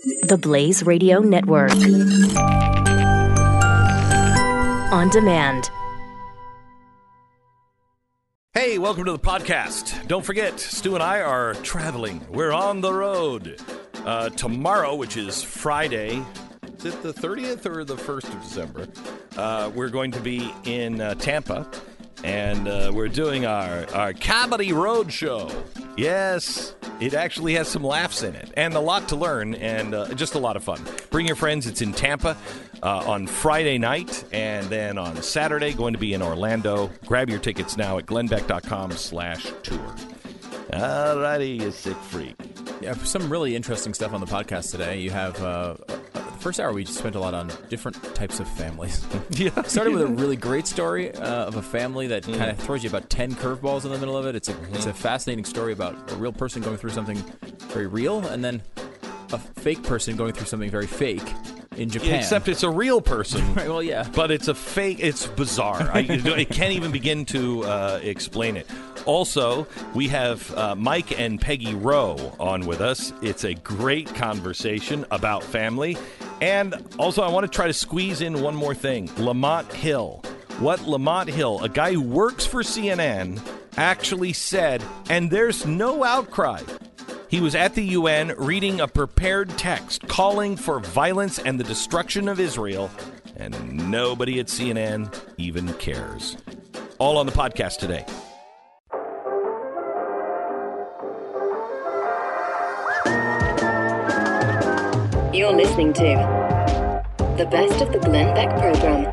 The Blaze Radio Network. On demand. Hey, welcome to the podcast. Don't forget, Stu and I are traveling. We're on the road. Tomorrow, which is Friday, is it the 30th or the 1st of December? We're going to be in Tampa, and we're doing our comedy road show. Yes, it actually has some laughs in it, and a lot to learn, and just a lot of fun. Bring your friends. It's in Tampa on Friday night, and then on Saturday, going to be in Orlando. Grab your tickets now at glennbeck.com/tour. All righty, you sick freak. Yeah, some really interesting stuff on the podcast today. You have the first hour we spent a lot on different types of families. Yeah. Started with a really great story of a family that kind of throws you about 10 curveballs in the middle of it. It's a fascinating story about a real person going through something very real, and then a fake person going through something very fake in Japan. Except it's a real person. Right, well, yeah. But it's a fake. It's bizarre. I can't even begin to explain it. Also, we have Mike and Peggy Rowe on with us. It's a great conversation about family. And also, I want to try to squeeze in one more thing. Lamont Hill. What Lamont Hill, a guy who works for CNN, actually said, and there's no outcry. He was at the UN reading a prepared text calling for violence and the destruction of Israel, and nobody at CNN even cares. All on the podcast today. You're listening to the best of the Glenn Beck program.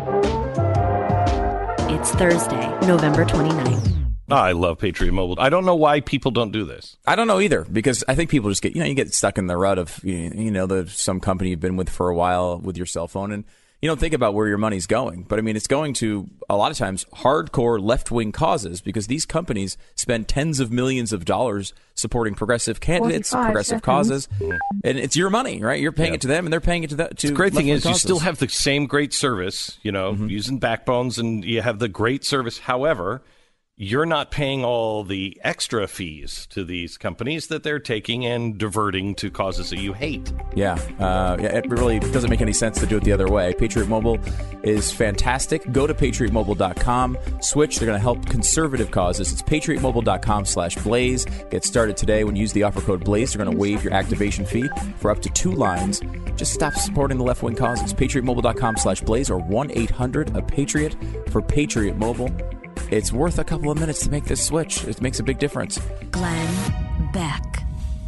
It's Thursday, November 29th. I love Patriot Mobile. I don't know why people don't do this. I don't know either, because I think people just get, you get stuck in the rut of, there's some company you've been with for a while with your cell phone, and you don't think about where your money's going. But I mean, it's going to, a lot of times, hardcore left-wing causes, because these companies spend tens of millions of dollars supporting progressive candidates, progressive causes, and it's your money, right? You're paying it to them, and they're paying it to the great thing is, you still have the same great service, using backbones, and you have the great service. However, you're not paying all the extra fees to these companies that they're taking and diverting to causes that you hate. Yeah, it really doesn't make any sense to do it the other way. Patriot Mobile is fantastic. Go to patriotmobile.com. Switch. They're going to help conservative causes. It's patriotmobile.com/blaze. Get started today. When you use the offer code BLAZE, they're going to waive your activation fee for up to 2 lines. Just stop supporting the left-wing causes. patriotmobile.com/blaze or 1-800-A-PATRIOT for Patriot Mobile. It's worth a couple of minutes to make this switch. It makes a big difference. Glenn Beck.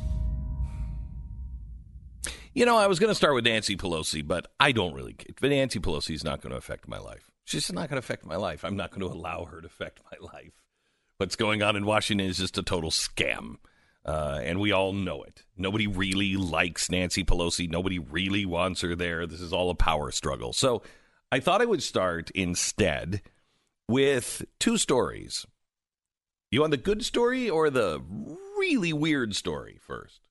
I was going to start with Nancy Pelosi, but I don't really care. But Nancy Pelosi is not going to affect my life. She's just not going to affect my life. I'm not going to allow her to affect my life. What's going on in Washington is just a total scam, and we all know it. Nobody really likes Nancy Pelosi. Nobody really wants her there. This is all a power struggle. So I thought I would start instead with 2 stories. You want the good story or the really weird story first?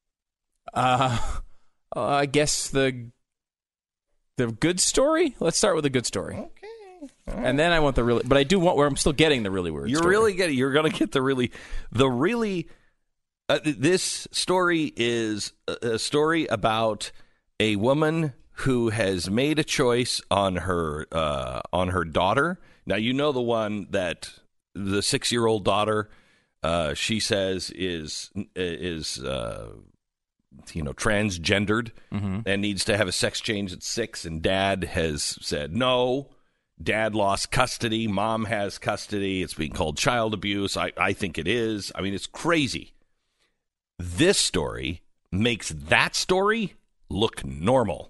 I guess the good story. Let's start with the good story. Okay. And then I want the really, but I do want where I'm still getting the really weird. You're going to get the really. This story is a story about a woman who has made a choice on her daughter. Now, the one that the 6-year-old daughter, she says is transgendered and needs to have a sex change at 6. And dad has said, no, dad lost custody. Mom has custody. It's being called child abuse. I think it is. I mean, it's crazy. This story makes that story look normal.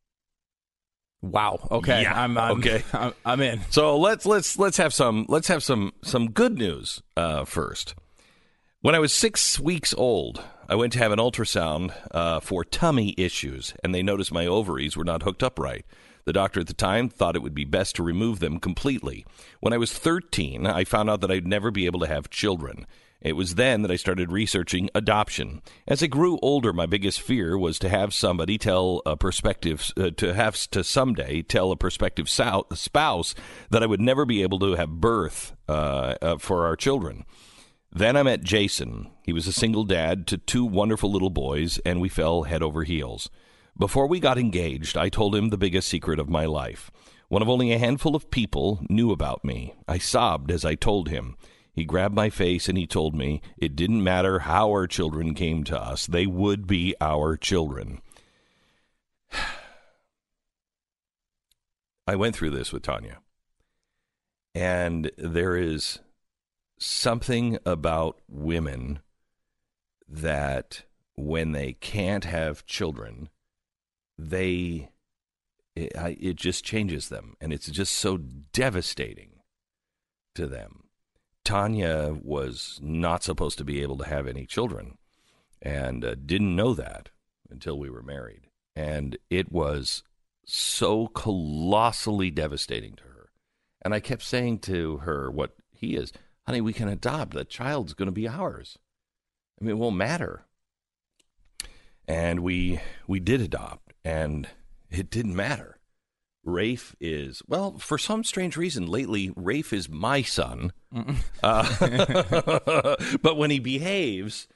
Wow. Okay. Yeah. Okay. I'm in. So let's have some good news first. When I was 6 weeks old, I went to have an ultrasound for tummy issues, and they noticed my ovaries were not hooked up right. The doctor at the time thought it would be best to remove them completely. When I was 13, I found out that I'd never be able to have children. It was then that I started researching adoption. As I grew older, my biggest fear was to have somebody tell a prospective, someday tell a prospective spouse that I would never be able to have birth for our children. Then I met Jason. He was a single dad to 2 wonderful little boys, and we fell head over heels. Before we got engaged, I told him the biggest secret of my life. One of only a handful of people knew about me. I sobbed as I told him. He grabbed my face and he told me it didn't matter how our children came to us. They would be our children. I went through this with Tanya. And there is something about women that when they can't have children, it just changes them. And it's just so devastating to them. Tanya was not supposed to be able to have any children and didn't know that until we were married. And it was so colossally devastating to her. And I kept saying to her what he is, honey, we can adopt. The child's going to be ours. I mean, it won't matter. And we did adopt, and it didn't matter. Rafe is, well, for some strange reason, lately, Rafe is my son. But when he behaves,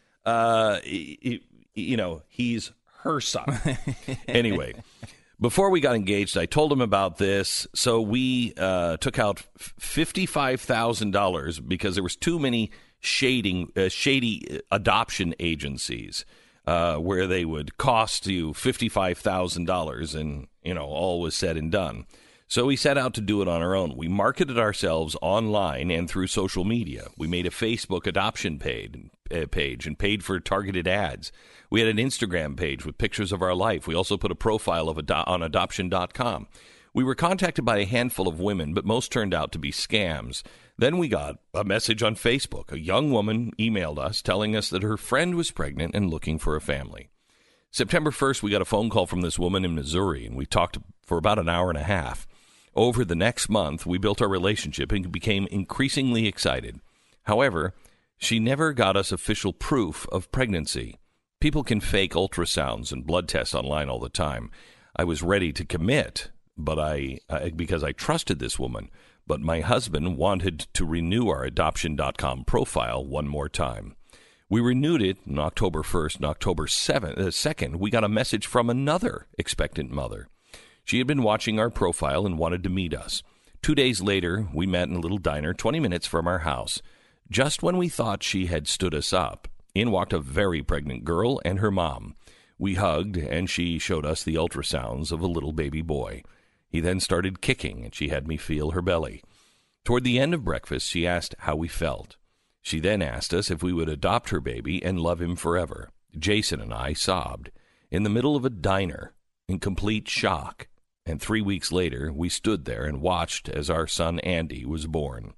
he's her son. Anyway, before we got engaged, I told him about this. So we took out $55,000 because there was too many shady adoption agencies where they would cost you $55,000 and, all was said and done. So we set out to do it on our own. We marketed ourselves online and through social media. We made a Facebook adoption page and paid for targeted ads. We had an Instagram page with pictures of our life. We also put a profile on adoption.com. We were contacted by a handful of women, but most turned out to be scams. Then we got a message on Facebook. A young woman emailed us telling us that her friend was pregnant and looking for a family. September 1st, we got a phone call from this woman in Missouri, and we talked for about an hour and a half. Over the next month, we built our relationship and became increasingly excited. However, she never got us official proof of pregnancy. People can fake ultrasounds and blood tests online all the time. I was ready to commit, but because I trusted this woman. But my husband wanted to renew our adoption.com profile one more time. We renewed it on October 1st and October 2nd. We got a message from another expectant mother. She had been watching our profile and wanted to meet us. 2 days later, we met in a little diner 20 minutes from our house. Just when we thought she had stood us up, in walked a very pregnant girl and her mom. We hugged, and she showed us the ultrasounds of a little baby boy. He then started kicking, and she had me feel her belly. Toward the end of breakfast, she asked how we felt. She then asked us if we would adopt her baby and love him forever. Jason and I sobbed in the middle of a diner in complete shock. And 3 weeks later, we stood there and watched as our son Andy was born.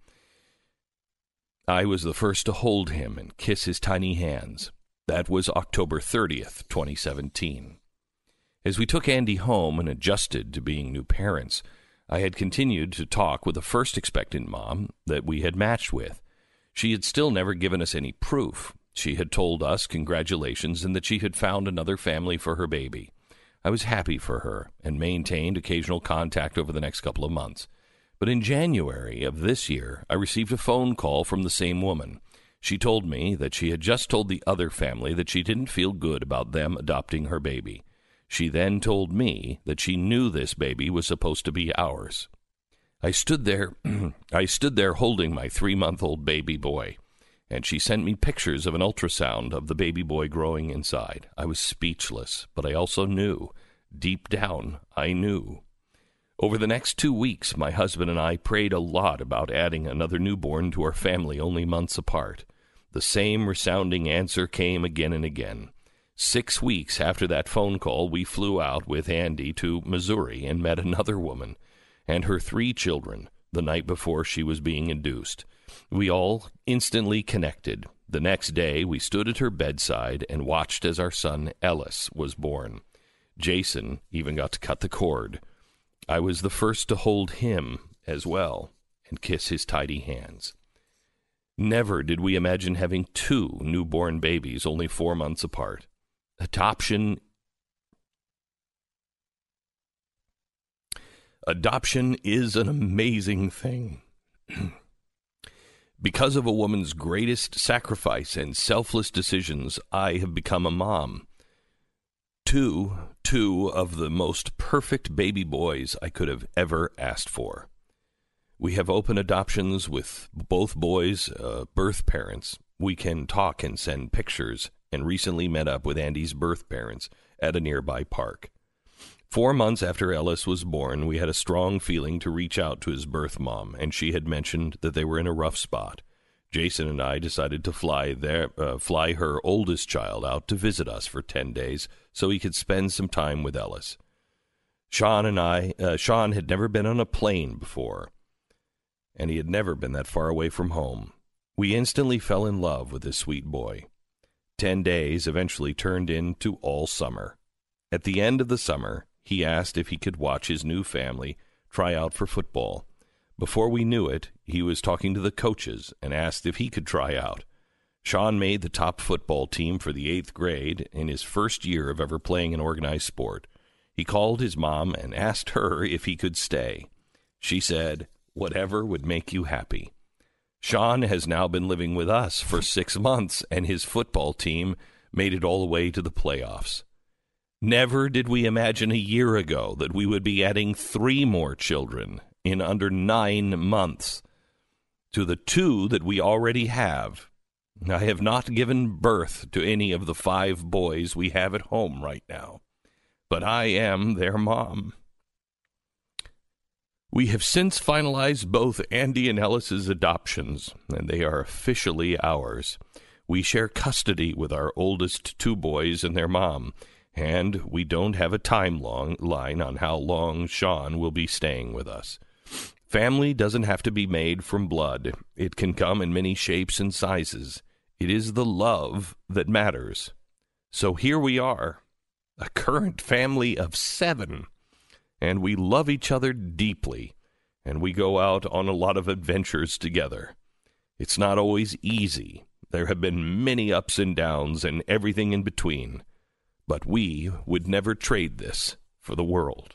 I was the first to hold him and kiss his tiny hands. That was October 30th, 2017. As we took Andy home and adjusted to being new parents, I had continued to talk with the first expectant mom that we had matched with. She had still never given us any proof. She had told us congratulations and that she had found another family for her baby. I was happy for her and maintained occasional contact over the next couple of months. But in January of this year, I received a phone call from the same woman. She told me that she had just told the other family that she didn't feel good about them adopting her baby. She then told me that she knew this baby was supposed to be ours. I stood there holding my 3-month-old baby boy, and she sent me pictures of an ultrasound of the baby boy growing inside. I was speechless, but I also knew. Deep down, I knew. Over the next 2 weeks, my husband and I prayed a lot about adding another newborn to our family only months apart. The same resounding answer came again and again. 6 weeks after that phone call, we flew out with Andy to Missouri and met another woman and her 3 children the night before she was being induced. We all instantly connected. The next day, we stood at her bedside and watched as our son Ellis was born. Jason even got to cut the cord. I was the first to hold him as well and kiss his tidy hands. Never did we imagine having 2 newborn babies only 4 months apart. Adoption is an amazing thing. Because of a woman's greatest sacrifice and selfless decisions, I have become a mom. Two of the most perfect baby boys I could have ever asked for. We have open adoptions with both boys' birth parents. We can talk and send pictures, and recently met up with Andy's birth parents at a nearby park. 4 months after Ellis was born, we had a strong feeling to reach out to his birth mom, and she had mentioned that they were in a rough spot. Jason and I decided to fly her oldest child out to visit us for 10 days so he could spend some time with Ellis. Sean had never been on a plane before, and he had never been that far away from home. We instantly fell in love with this sweet boy. 10 days eventually turned into all summer. At the end of the summer, he asked if he could watch his new family try out for football. Before we knew it, he was talking to the coaches and asked if he could try out. Sean made the top football team for the 8th grade in his first year of ever playing an organized sport. He called his mom and asked her if he could stay. She said, "Whatever would make you happy." Sean has now been living with us for 6 months, and his football team made it all the way to the playoffs. Never did we imagine a year ago that we would be adding 3 more children in under 9 months to the 2 that we already have. I have not given birth to any of the 5 boys we have at home right now, but I am their mom. We have since finalized both Andy and Ellis's adoptions, and they are officially ours. We share custody with our oldest 2 boys and their mom, and we don't have a timeline on how long Sean will be staying with us. Family doesn't have to be made from blood. It can come in many shapes and sizes. It is the love that matters. So here we are, a current family of 7, and we love each other deeply, and we go out on a lot of adventures together. It's not always easy. There have been many ups and downs and everything in between, but we would never trade this for the world.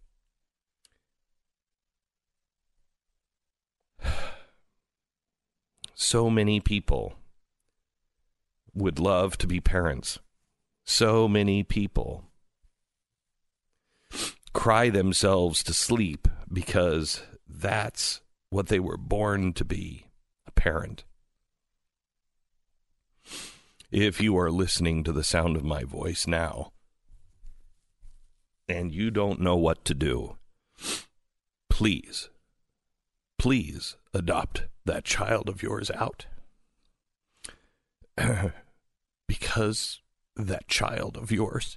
So many people would love to be parents. So many people cry themselves to sleep because that's what they were born to be, a parent. If you are listening to the sound of my voice now and you don't know what to do, please adopt that child of yours out. Because that child of yours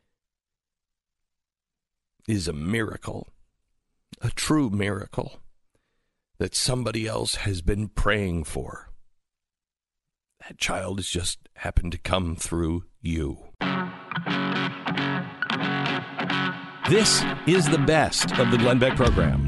is a miracle, a true miracle that somebody else has been praying for. That child has just happened to come through you. This is the best of the Glenn Beck program.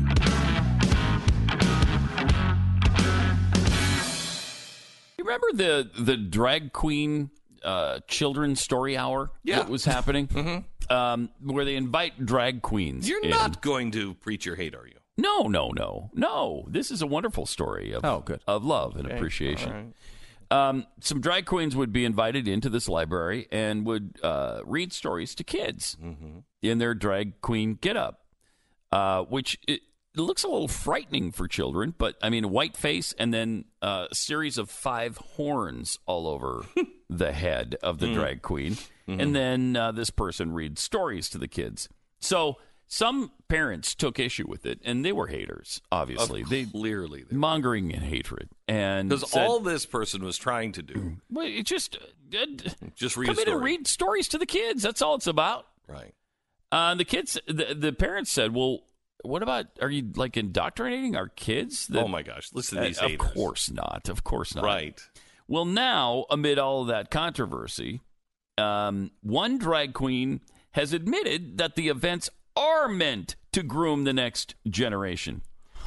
You remember the drag queen children's story hour that was happening? Mm-hmm. Where they invite drag queens. You're not going to preach your hate, are you? No. This is a wonderful story of love and appreciation. Right. Some drag queens would be invited into this library and would read stories to kids in their drag queen getup, which it looks a little frightening for children. But I mean, a white face and then a series of 5 horns all over the head of the drag queen, and then this person reads stories to the kids. So some parents took issue with it, and they were haters, obviously. Clearly. They mongering and hatred. Because all this person was trying to do... Well, it just read a story. Come in and read stories to the kids. That's all it's about. Right. The kids, the parents said, well, what about, are you, like, indoctrinating our kids? Oh, my gosh. Listen to these haters. Of course not. Right. Well, now, amid all of that controversy, one drag queen has admitted that the events are meant to groom the next generation.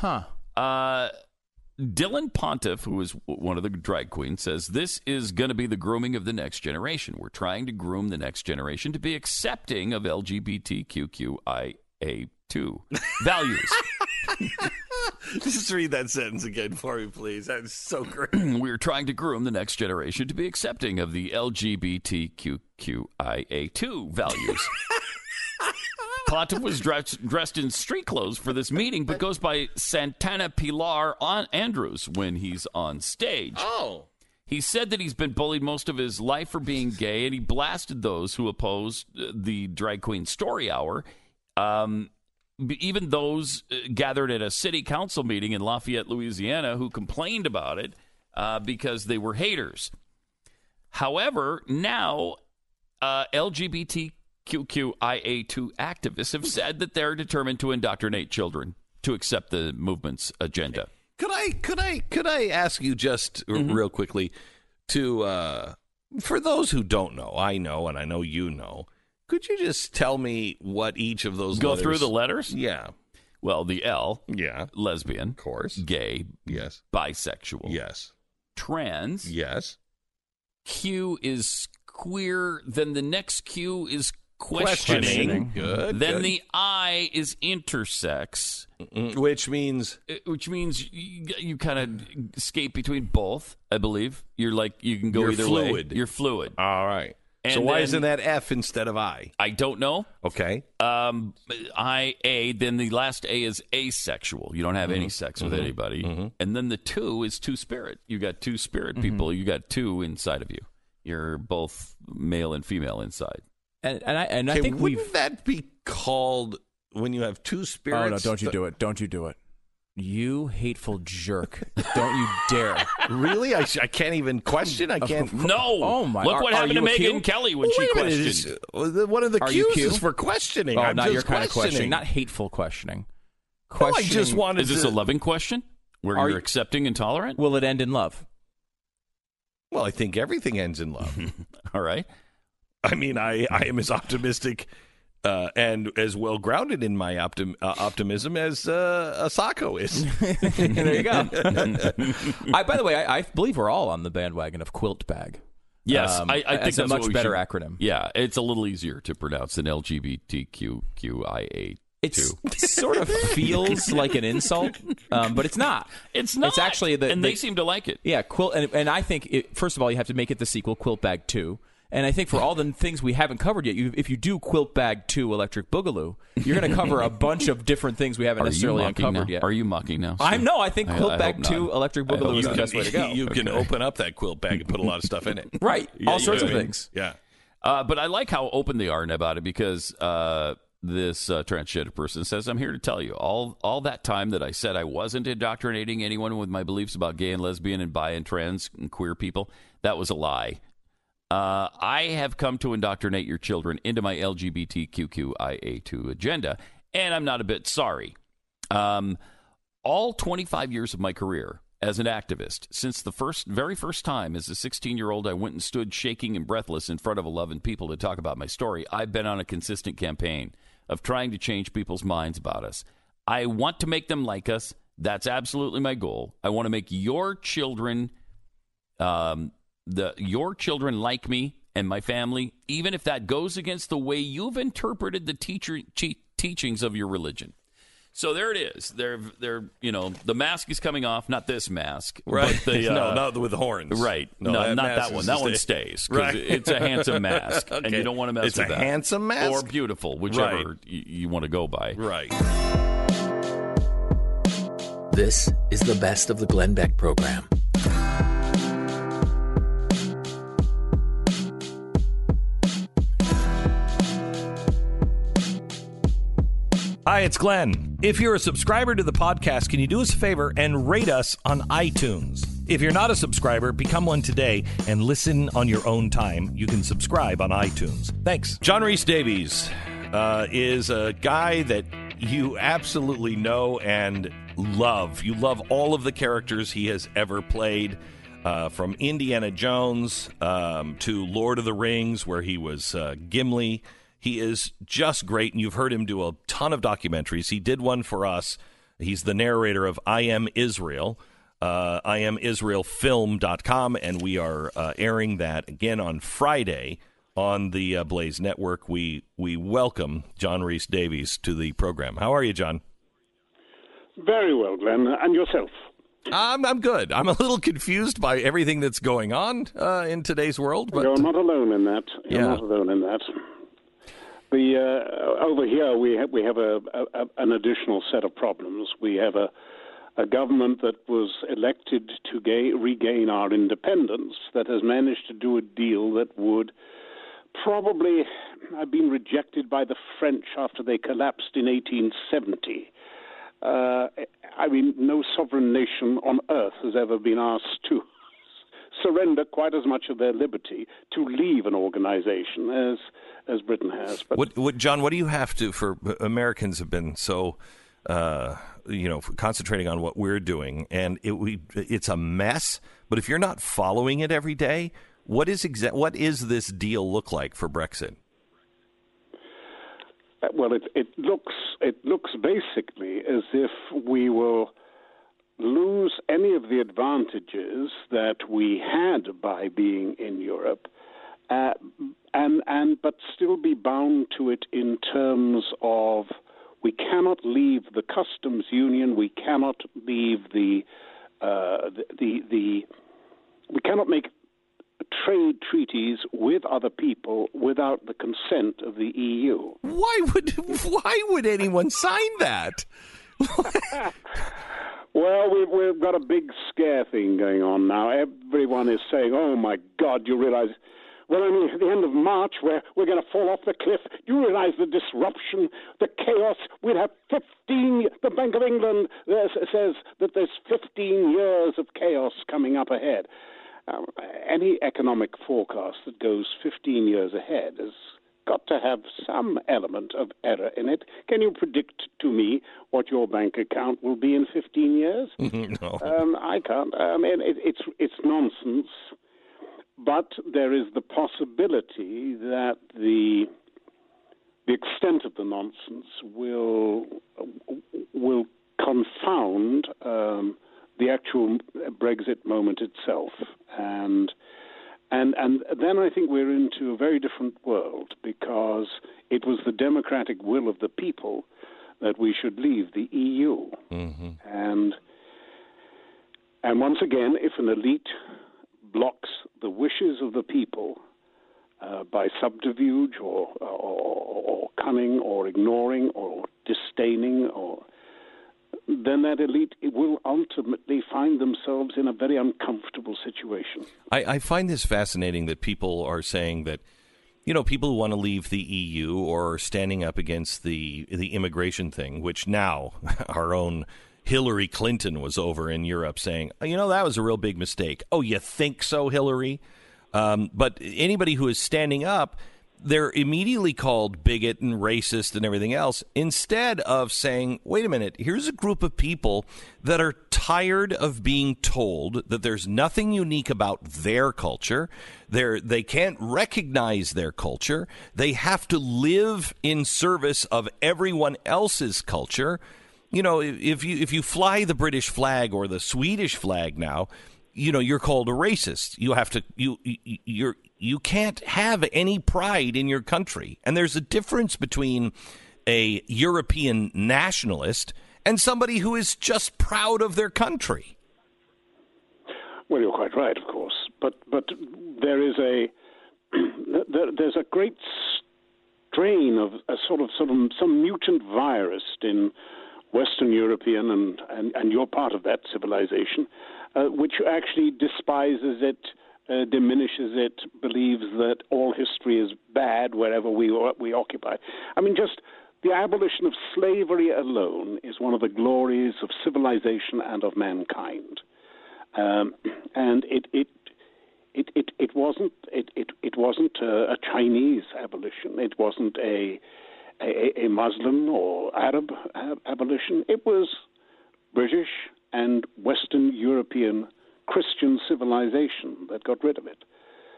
Dylan Pontiff, who is one of the drag queens, says this is going to be the grooming of the next generation. We're trying to groom the next generation to be accepting of LGBTQIA2 values. Just read that sentence again for me, please. That's so great. We're trying to groom the next generation to be accepting of the LGBTQIA2 values. Plato was dressed in street clothes for this meeting, but goes by Santana Pilar Andrews when he's on stage. Oh. He said that he's been bullied most of his life for being gay, and he blasted those who opposed the Drag Queen Story Hour. Even those gathered at a city council meeting in Lafayette, Louisiana, who complained about it because they were haters. However, now LGBTQIA2 activists have said that they're determined to indoctrinate children to accept the movement's agenda. Could I ask you just real quickly to for those who don't know, I know and I know you know, could you just tell me what each of those Go letters... through the letters? Yeah. Well, the L. Yeah. Lesbian. Of course. Gay. Yes. Bisexual. Yes. Trans. Yes. Q is queer. Then the next Q is questioning. Good. Then good. the I is intersex. Which means you kind of skate between both, I believe. You're like, you can go You're either fluid. way. You're fluid. All right. And so why then- isn't that F instead of I? I don't know. Okay. IA, then the last A is asexual. You don't have any sex with anybody. And then the 2 is two-spirit. You got two-spirit people. You got 2 inside of you. You're both male and female inside. And I think wouldn't that be called when you have two spirits? Oh, no, don't you do it. Don't you do it. You hateful jerk. Don't you dare. Really? I can't even question? I can't... No. Oh, my... Look what happened to you a Megyn Q? Kelly when she questioned. One of the Are you Q's Q? is for questioning. Oh, I'm not just your kind of questioning. questioning. Not hateful questioning. No, I just wanted Is this a loving question? Where you're accepting and tolerant? Will it end in love? Well, I think everything ends in love. All right. I mean, I am as optimistic and as well grounded in my optimism as Asako is. There you go. By the way, I believe we're all on the bandwagon of quilt bag. Yes, I think that's a much better acronym. Yeah, it's a little easier to pronounce than LGBTQIA. It sort of feels like an insult, but it's not. It's not. It's actually they seem to like it. Yeah, quilt, and I think first of all you have to make it the sequel, Quilt Bag 2. And I think for all the things we haven't covered yet, if you do Quilt Bag 2 Electric Boogaloo, you're going to cover a bunch of different things we haven't necessarily uncovered yet. Are you mocking now? I think Quilt Bag 2 Electric Boogaloo is the best way to go. You can open up that quilt bag and put a lot of stuff in it. Right. All sorts of things. Yeah. But I like how open they are about it because this transgender person says, I'm here to tell you, all that time that I said I wasn't indoctrinating anyone with my beliefs about gay and lesbian and bi and trans and queer people, that was a lie. I have come to indoctrinate your children into my LGBTQIA2 agenda, and I'm not a bit sorry. All 25 years of my career as an activist, since the very first time as a 16-year-old I went and stood shaking and breathless in front of 11 people to talk about my story, I've been on a consistent campaign of trying to change people's minds about us. I want to make them like us. That's absolutely my goal. I want to make your children... your children like me and my family, even if that goes against the way you've interpreted the teachings of your religion. So there it is. They're the mask is coming off. Not this mask, right? But no, not with horns. Right? No, not that one. That one stays. stays because it's a handsome mask, okay. and you don't want to mess with that. It's a handsome mask or beautiful, whichever you want to go by. Right. This is the best of the Glenn Beck program. Hi, it's Glenn. If you're a subscriber to the podcast, can you do us a favor and rate us on iTunes? If you're not a subscriber, become one today and listen on your own time. You can subscribe on iTunes. Thanks. John Rhys Davies is a guy that you absolutely know and love. You love all of the characters he has ever played, from Indiana Jones to Lord of the Rings, where he was Gimli. He is just great, and you've heard him do a ton of documentaries. He did one for us. He's the narrator of I Am Israel, IamIsraelFilm.com, and we are airing that again on Friday on the Blaze Network. We welcome John Rhys Davies to the program. How are you, John? Very well, Glenn. And yourself? I'm good. I'm a little confused by everything that's going on in today's world. But you're not alone in that. You're not alone in that. Over here, we have an additional set of problems. We have a government that was elected to regain our independence that has managed to do a deal that would probably have been rejected by the French after they collapsed in 1870. No sovereign nation on earth has ever been asked to surrender quite as much of their liberty to leave an organization as Britain has. But John, what do you have to, for Americans have been so, concentrating on what we're doing, and it's a mess, but if you're not following it every day, what is this deal look like for Brexit? Well, it looks basically as if we will lose any of the advantages that we had by being in Europe, but still be bound to it in terms of we cannot leave the customs union, we cannot leave we cannot make trade treaties with other people without the consent of the EU. Why would anyone sign that? Well, we've got a big scare thing going on now. Everyone is saying, "Oh my God, you realize?" Well, at the end of March, we're going to fall off the cliff. You realize the disruption, the chaos? We'd have 15. The Bank of England says that there's 15 years of chaos coming up ahead. Any economic forecast that goes 15 years ahead has got to have some element of error in it. Can you predict to me what your bank account will be in 15 years? No. I can't. It's nonsense. But there is the possibility that the extent of the nonsense will confound the actual Brexit moment itself, and then I think we're into a very different world, because it was the democratic will of the people that we should leave the EU, and once again, if an elite blocks the wishes of the people by subterfuge or cunning or ignoring or disdaining, then that elite will ultimately find themselves in a very uncomfortable situation. I find this fascinating that people are saying that, people who want to leave the EU or are standing up against the immigration thing, which now our own Hillary Clinton was over in Europe saying, that was a real big mistake. Oh, you think so, Hillary? But anybody who is standing up, they're immediately called bigot and racist and everything else, instead of saying, wait a minute, here's a group of people that are tired of being told that there's nothing unique about their culture. They can't recognize their culture. They have to live in service of everyone else's culture. If you fly the British flag or the Swedish flag now, you're called a racist. You have to you can't have any pride in your country. And there's a difference between a European nationalist and somebody who is just proud of their country. Well, you're quite right, of course, but there is there's a great strain of some mutant virus in Western European and you're part of that civilization, which actually despises it, diminishes it, believes that all history is bad wherever we occupy. I mean, just the abolition of slavery alone is one of the glories of civilization and of mankind, and it wasn't a Chinese abolition. It wasn't a Muslim or Arab abolition. It was British and Western European Christian civilization that got rid of it.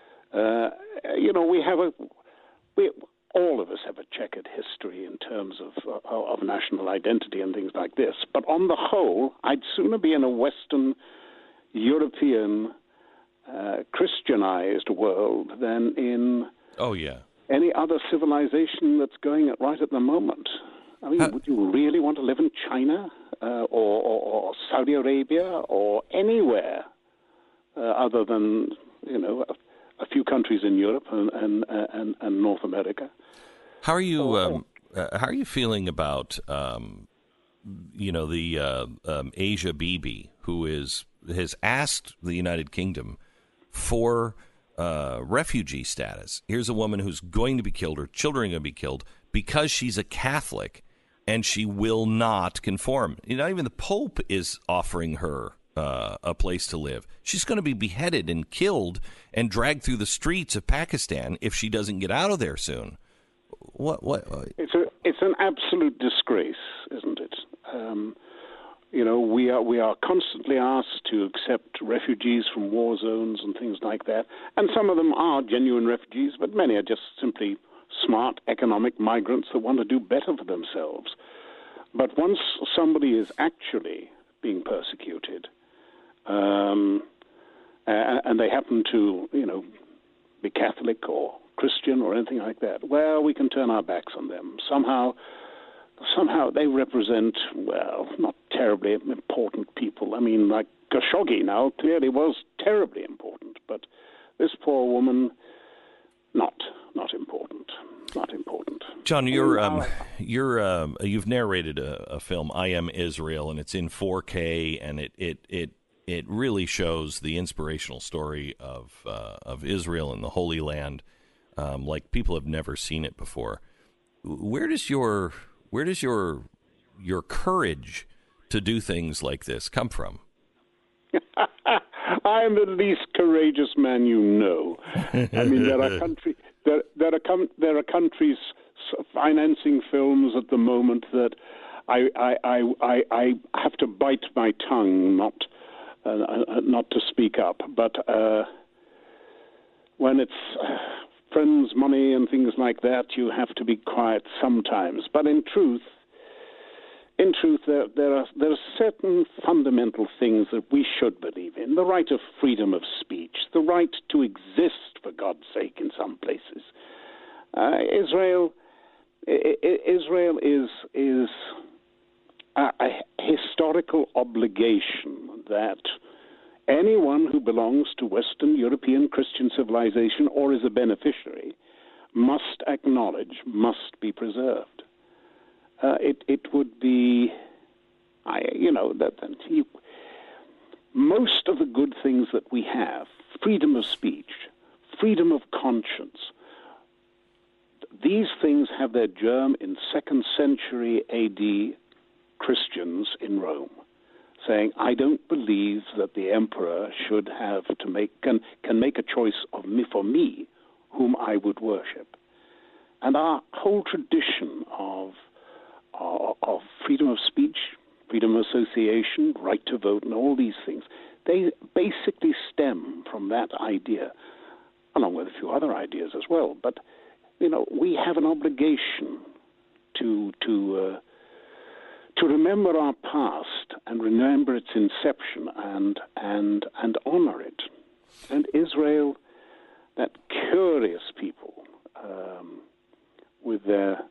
All of us have a checkered history in terms of national identity and things like this. But on the whole, I'd sooner be in a Western European Christianized world than in any other civilization that's going right at the moment. I mean, would you really want to live in China or Saudi Arabia or anywhere other than, a few countries in Europe and North America. How are you? How are you feeling about the Asia Bibi, who has asked the United Kingdom for refugee status? Here's a woman who's going to be killed, her children are going to be killed because she's a Catholic, and she will not conform. Not even the Pope is offering her a place to live. She's going to be beheaded and killed and dragged through the streets of Pakistan if she doesn't get out of there soon. What? It's an absolute disgrace, isn't it? We are constantly asked to accept refugees from war zones and things like that, and some of them are genuine refugees, but many are just simply smart economic migrants that want to do better for themselves. But once somebody is actually being persecuted, and they happen to, be Catholic or Christian or anything like that, well, we can turn our backs on them. Somehow they represent, not terribly important people. I mean, like Khashoggi now clearly was terribly important, but this poor woman, not important. Not important. John, you've narrated a film, I Am Israel, and it's in 4K, and it really shows the inspirational story of Israel and the Holy Land, like people have never seen it before. Where does your courage to do things like this come from? I am the least courageous man you know. I mean, there are countries financing films at the moment that I have to bite my tongue not to speak up. But when it's friends' money and things like that, you have to be quiet sometimes. But in truth, there are certain fundamental things that we should believe in. The right of freedom of speech, the right to exist, for God's sake, in some places. Israel is a historical obligation that anyone who belongs to Western European Christian civilization or is a beneficiary must acknowledge, must be preserved. It would be, most of the good things that we have, freedom of speech, freedom of conscience, these things have their germ in 2nd century AD Christians in Rome, saying, I don't believe that the emperor should have to can make a choice for me whom I would worship. And our whole tradition of freedom of speech, freedom of association, right to vote, and all these things, they basically stem from that idea, along with a few other ideas as well. But, we have an obligation to remember our past and remember its inception and honor it. And Israel, that curious people, with their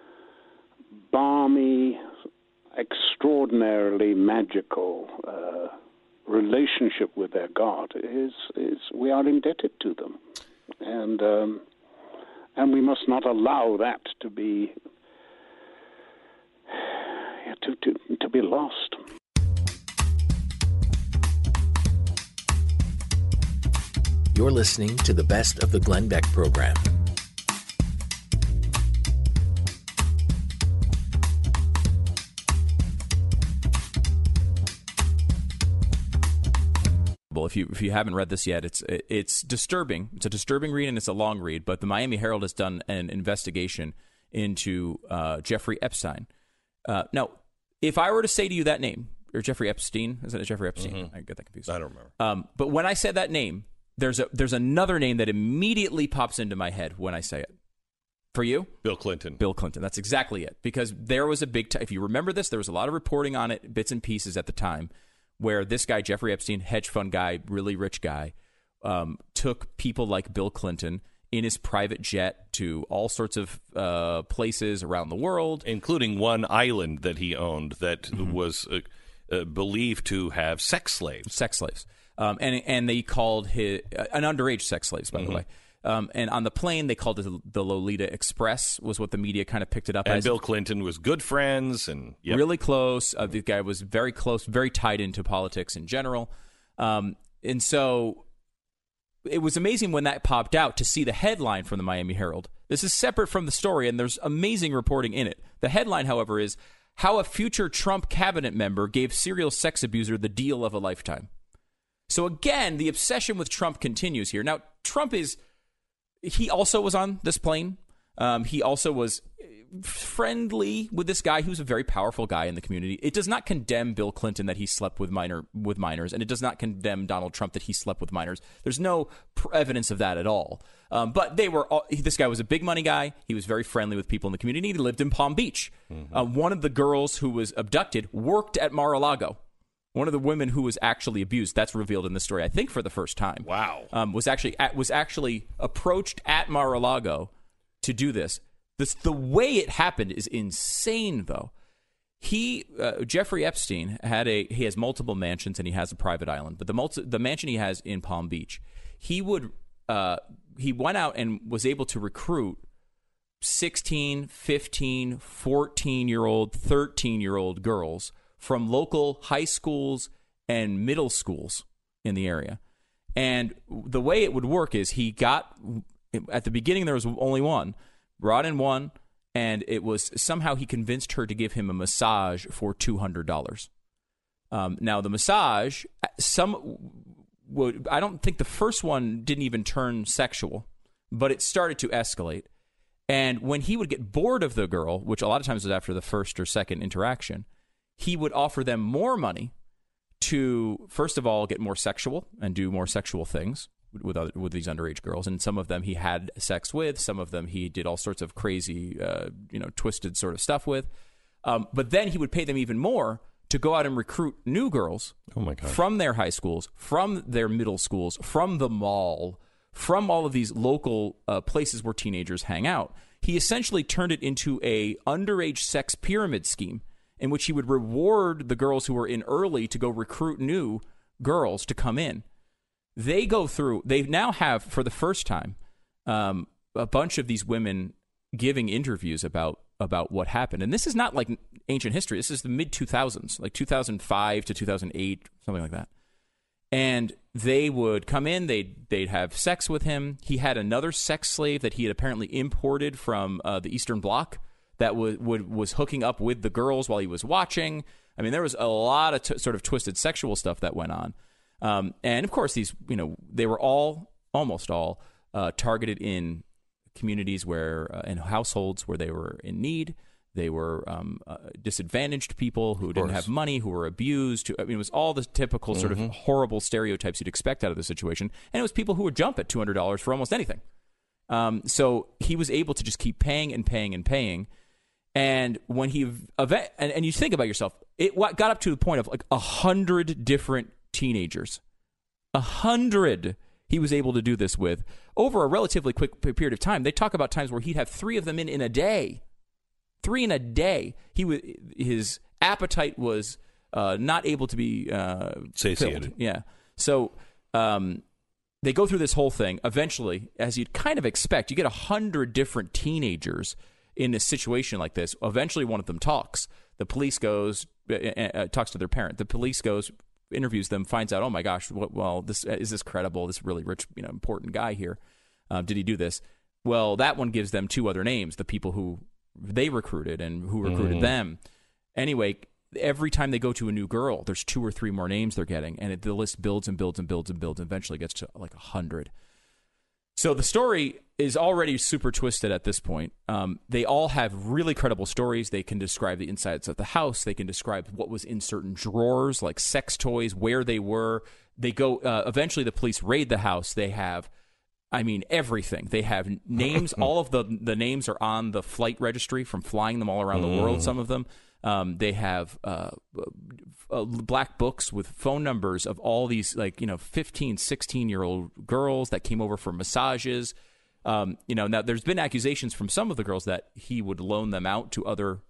balmy, extraordinarily magical relationship with their God, is we are indebted to them, and we must not allow that to be to be lost. You're listening to the Best of the Glenn Beck program. If you haven't read this yet, it's disturbing. It's a disturbing read and it's a long read. But the Miami Herald has done an investigation into Jeffrey Epstein. Now, if I were to say to you that name, or Jeffrey Epstein, is it Jeffrey Epstein? Mm-hmm. I get that confused. I don't remember. But when I said that name, there's another name that immediately pops into my head when I say it. For you? Bill Clinton. Bill Clinton. That's exactly it. Because there was a big if you remember this, there was a lot of reporting on it, bits and pieces at the time, where this guy, Jeffrey Epstein, hedge fund guy, really rich guy, took people like Bill Clinton in his private jet to all sorts of places around the world, including one island that he owned that was believed to have sex slaves. And they called an underage sex slaves, by the way. And on the plane, they called it the Lolita Express, was what the media kind of picked it up as. And Bill Clinton was good friends. And really close. The guy was very close, very tied into politics in general. And so it was amazing when that popped out to see the headline from the Miami Herald. This is separate from the story, and there's amazing reporting in it. The headline, however, is how a future Trump cabinet member gave serial sex abuser the deal of a lifetime. So again, the obsession with Trump continues here. Now, he also was on this plane. He also was friendly with this guy who's a very powerful guy in the community. It does not condemn Bill Clinton that he slept with minors, and it does not condemn Donald Trump that he slept with minors. There's no evidence of that at all. But this guy was a big money guy. He was very friendly with people in the community. He lived in Palm Beach. One of the girls who was abducted worked at Mar-a-Lago. One of the women who was actually abused, that's revealed in the story, I think for the first time. Wow. Was actually approached at Mar-a-Lago to do this. The way it happened is insane, though. Jeffrey Epstein he has multiple mansions and he has a private island, but the mansion he has in Palm Beach, he went out and was able to recruit 16, 15, 14-year-old, 13-year-old girls from local high schools and middle schools in the area. And the way it would work is at the beginning there was only one, brought in one, and it was somehow he convinced her to give him a massage for $200. Now the massage, I don't think the first one didn't even turn sexual, but it started to escalate. And when he would get bored of the girl, which a lot of times was after the first or second interaction, he would offer them more money to, first of all, get more sexual and do more sexual things with these underage girls. And some of them he had sex with. Some of them he did all sorts of crazy, twisted sort of stuff with. But then he would pay them even more to go out and recruit new girls from their high schools, from their middle schools, from the mall, from all of these local places where teenagers hang out. He essentially turned it into a underage sex pyramid scheme in which he would reward the girls who were in early to go recruit new girls to come in. They now have, for the first time, a bunch of these women giving interviews about what happened. And this is not like ancient history. This is the mid-2000s, like 2005 to 2008, something like that. And they would come in, they'd have sex with him. He had another sex slave that he had apparently imported from the Eastern Bloc that was hooking up with the girls while he was watching. I mean, there was a lot of sort of twisted sexual stuff that went on. And of course, these, they were almost all targeted in communities in households where they were in need. They were disadvantaged people who didn't have money, who were abused. It was all the typical sort of horrible stereotypes you'd expect out of the situation. And it was people who would jump at $200 for almost anything. So he was able to just keep paying and paying and paying. And when and you think about yourself, it got up to the point of like 100 different teenagers. 100 he was able to do this with over a relatively quick period of time. They talk about times where he'd have 3 of them in a day. 3 in a day. His appetite was not able to be satiated. Filled. Yeah. So they go through this whole thing. Eventually, as you'd kind of expect, you get 100 different teenagers in a situation like this. Eventually, one of them talks. The police goes, talks to their parent. The police goes, interviews them, finds out, oh my gosh, is this credible? This really rich, important guy here. Did he do this? Well, that one gives them 2 other names, the people who they recruited and who recruited them. Anyway, every time they go to a new girl, there's 2 or 3 more names they're getting, and the list builds and builds and builds and builds and eventually gets to like 100. So the story is already super twisted at this point. They all have really credible stories. They can describe the insides of the house. They can describe what was in certain drawers, like sex toys, where they were. They go, eventually the police raid the house. They have, everything. They have names. All of the names are on the flight registry from flying them all around the world, some of them. They have black books with phone numbers of all these 15, 16-year-old girls that came over for massages. Now there's been accusations from some of the girls that he would loan them out to other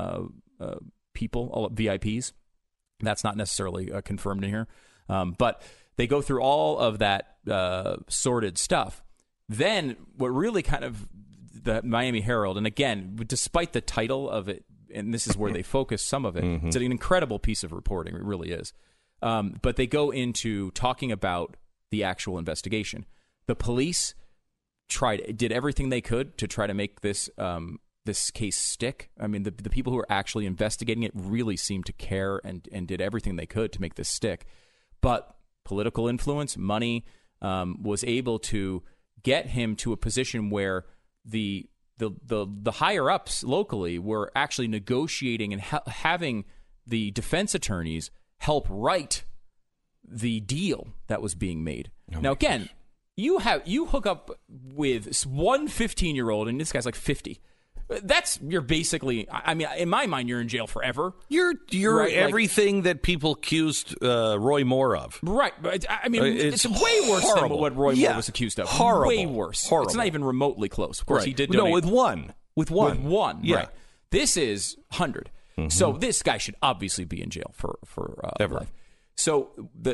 people, VIPs. That's not necessarily confirmed in here. But they go through all of that sordid stuff. Then what really kind of the Miami Herald, and again, despite the title of it, and this is where they focus some of it, it's an incredible piece of reporting. It really is. But they go into talking about the actual investigation. The police did everything they could to try to make this this case stick. I mean, the people who are actually investigating it really seemed to care and did everything they could to make this stick. But political influence, money, was able to get him to a position where the higher ups locally were actually negotiating and having the defense attorneys help write the deal that was being made. Now, again, you hook up with one 15-year-old, and this guy's like 50. You're basically, I mean, in my mind, you're in jail forever. You're right? Everything that people accused Roy Moore of. Right. I mean, it's way worse than what Roy Moore was accused of. Horrible. Way worse. Horrible. It's not even remotely close. Of course, he did donate. No, with one. With one. Yeah. Right. This is 100. So this guy should obviously be in jail for ever. Life. So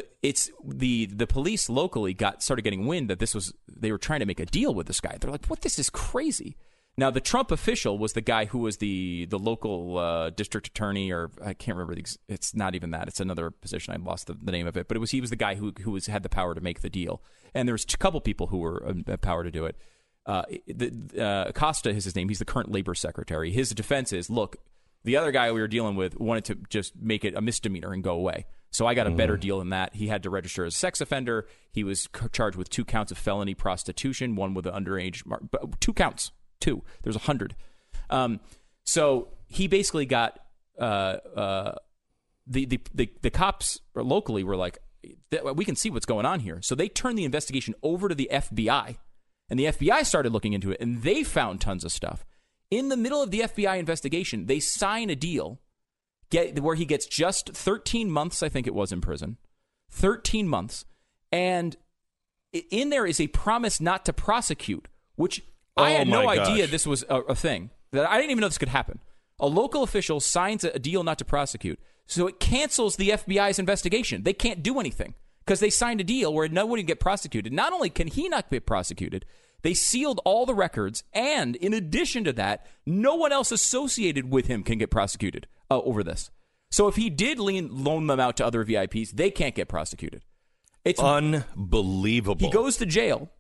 the police locally started getting wind that they were trying to make a deal with this guy. They're like, "What? This is crazy." Now, the Trump official was the guy who was the local district attorney, or I can't remember. It's not even that. It's another position. I lost the name of it. But he was the guy who had the power to make the deal. And there was a couple people who were had power to do it. Acosta is his name. He's the current labor secretary. His defense is, look, the other guy we were dealing with wanted to just make it a misdemeanor and go away. So I got a better deal than that. He had to register as a sex offender. He was charged with 2 counts of felony prostitution, one with an underage 2 counts. 2. There's 100. So he basically got the cops locally were like, we can see what's going on here. So they turned the investigation over to the FBI, and the FBI started looking into it, and they found tons of stuff. In the middle of the FBI investigation, they sign a deal where he gets just 13 months, I think it was, in prison. 13 months. And in there is a promise not to prosecute, which I had no idea this was a thing. I didn't even know this could happen. A local official signs a deal not to prosecute, so it cancels the FBI's investigation. They can't do anything because they signed a deal where nobody can get prosecuted. Not only can he not get prosecuted, they sealed all the records, and in addition to that, no one else associated with him can get prosecuted over this. So if he did loan them out to other VIPs, they can't get prosecuted. It's unbelievable. He goes to jail.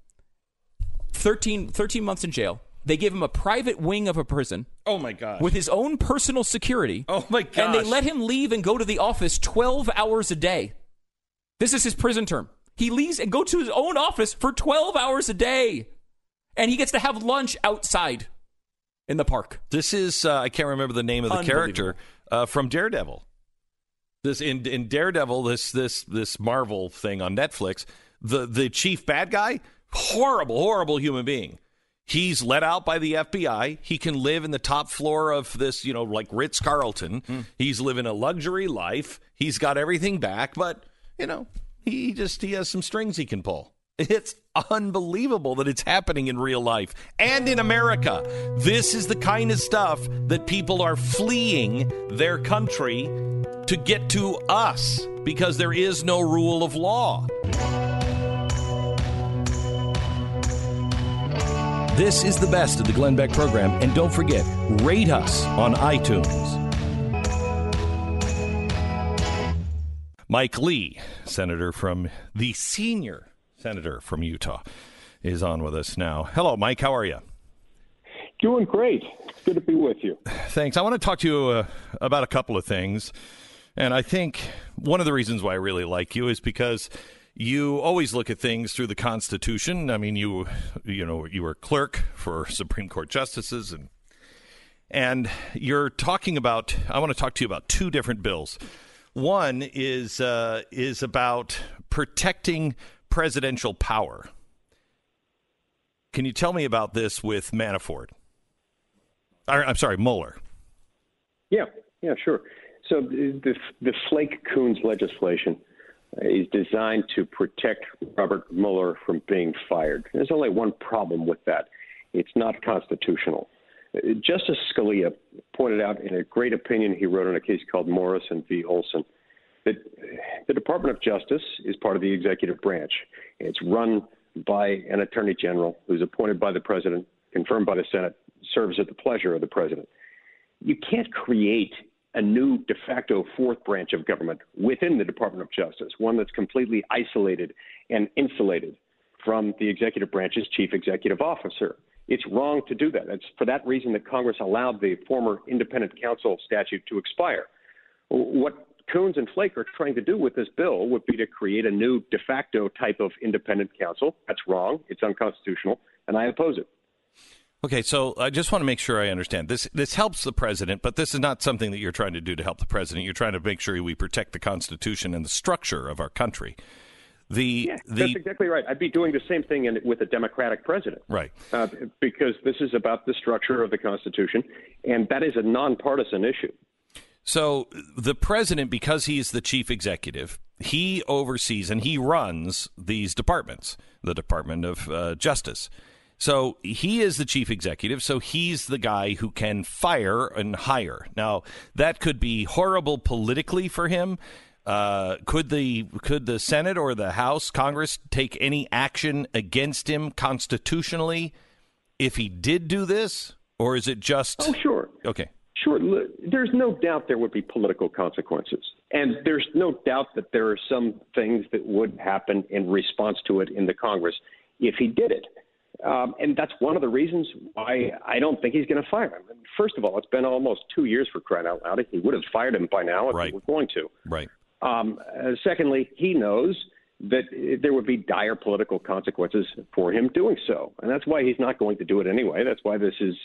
13 months in jail. They give him a private wing of a prison. Oh, my gosh. With his own personal security. Oh, my gosh. And they let him leave and go to the office 12 hours a day. This is his prison term. He leaves and goes to his own office for 12 hours a day. And he gets to have lunch outside in the park. This is, I can't remember the name of the character, from Daredevil. In Daredevil, this Marvel thing on Netflix, the chief bad guy, horrible human being. He's let out by the FBI. He can live in the top floor of this, like Ritz-Carlton. He's living a luxury life. He's got everything back, but, he has some strings he can pull. It's unbelievable that it's happening in real life and in America. This is the kind of stuff that people are fleeing their country to get to us because there is no rule of law. This is the best of the Glenn Beck program, and don't forget, rate us on iTunes. Mike Lee, senior senator from Utah, is on with us now. Hello, Mike. How are you? Doing great. Good to be with you. Thanks. I want to talk to you about a couple of things, and I think one of the reasons why I really like you is because you always look at things through the Constitution. I mean, you were clerk for Supreme Court justices, and you're talking about. I want to talk to you about 2 different bills. One is about protecting presidential power. Can you tell me about this with Manafort? I'm sorry, Mueller. Yeah, sure. So the Flake-Coons legislation is designed to protect Robert Mueller from being fired. There's only one problem with that. It's not constitutional. Justice Scalia pointed out in a great opinion he wrote on a case called Morrison v. Olson that the Department of Justice is part of the executive branch. It's run by an attorney general who's appointed by the president, confirmed by the Senate, serves at the pleasure of the president. You can't create a new de facto fourth branch of government within the Department of Justice, one that's completely isolated and insulated from the executive branch's chief executive officer. It's wrong to do that. It's for that reason that Congress allowed the former independent counsel statute to expire. What Coons and Flake are trying to do with this bill would be to create a new de facto type of independent counsel. That's wrong. It's unconstitutional, and I oppose it. Okay, so I just want to make sure I understand. This helps the president, but this is not something that you're trying to do to help the president. You're trying to make sure we protect the Constitution and the structure of our country. That's exactly right. I'd be doing the same thing with a Democratic president. Right. Because this is about the structure of the Constitution, and that is a nonpartisan issue. So the president, because he's the chief executive, he oversees and he runs these departments, the Department of Justice. So he is the chief executive, so he's the guy who can fire and hire. Now, that could be horrible politically for him. Could the Senate or the House, Congress, take any action against him constitutionally if he did do this? Or is it just... Oh, sure. Okay. Sure. There's no doubt there would be political consequences. And there's no doubt that there are some things that would happen in response to it in the Congress if he did it. And that's one of the reasons why I don't think he's going to fire him. First of all, it's been almost 2 years for crying out loud. He would have fired him by now if he were going to. Right. Secondly, he knows that there would be dire political consequences for him doing so. And that's why he's not going to do it anyway. That's why this is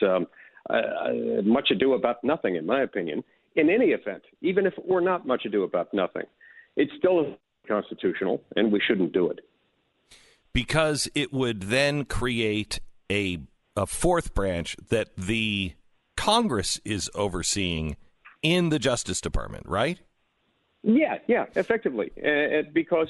much ado about nothing, in my opinion. In any event, even if it were not much ado about nothing, it's still constitutional, and we shouldn't do it. Because it would then create a fourth branch that the Congress is overseeing in the Justice Department, right? Yeah, effectively. Because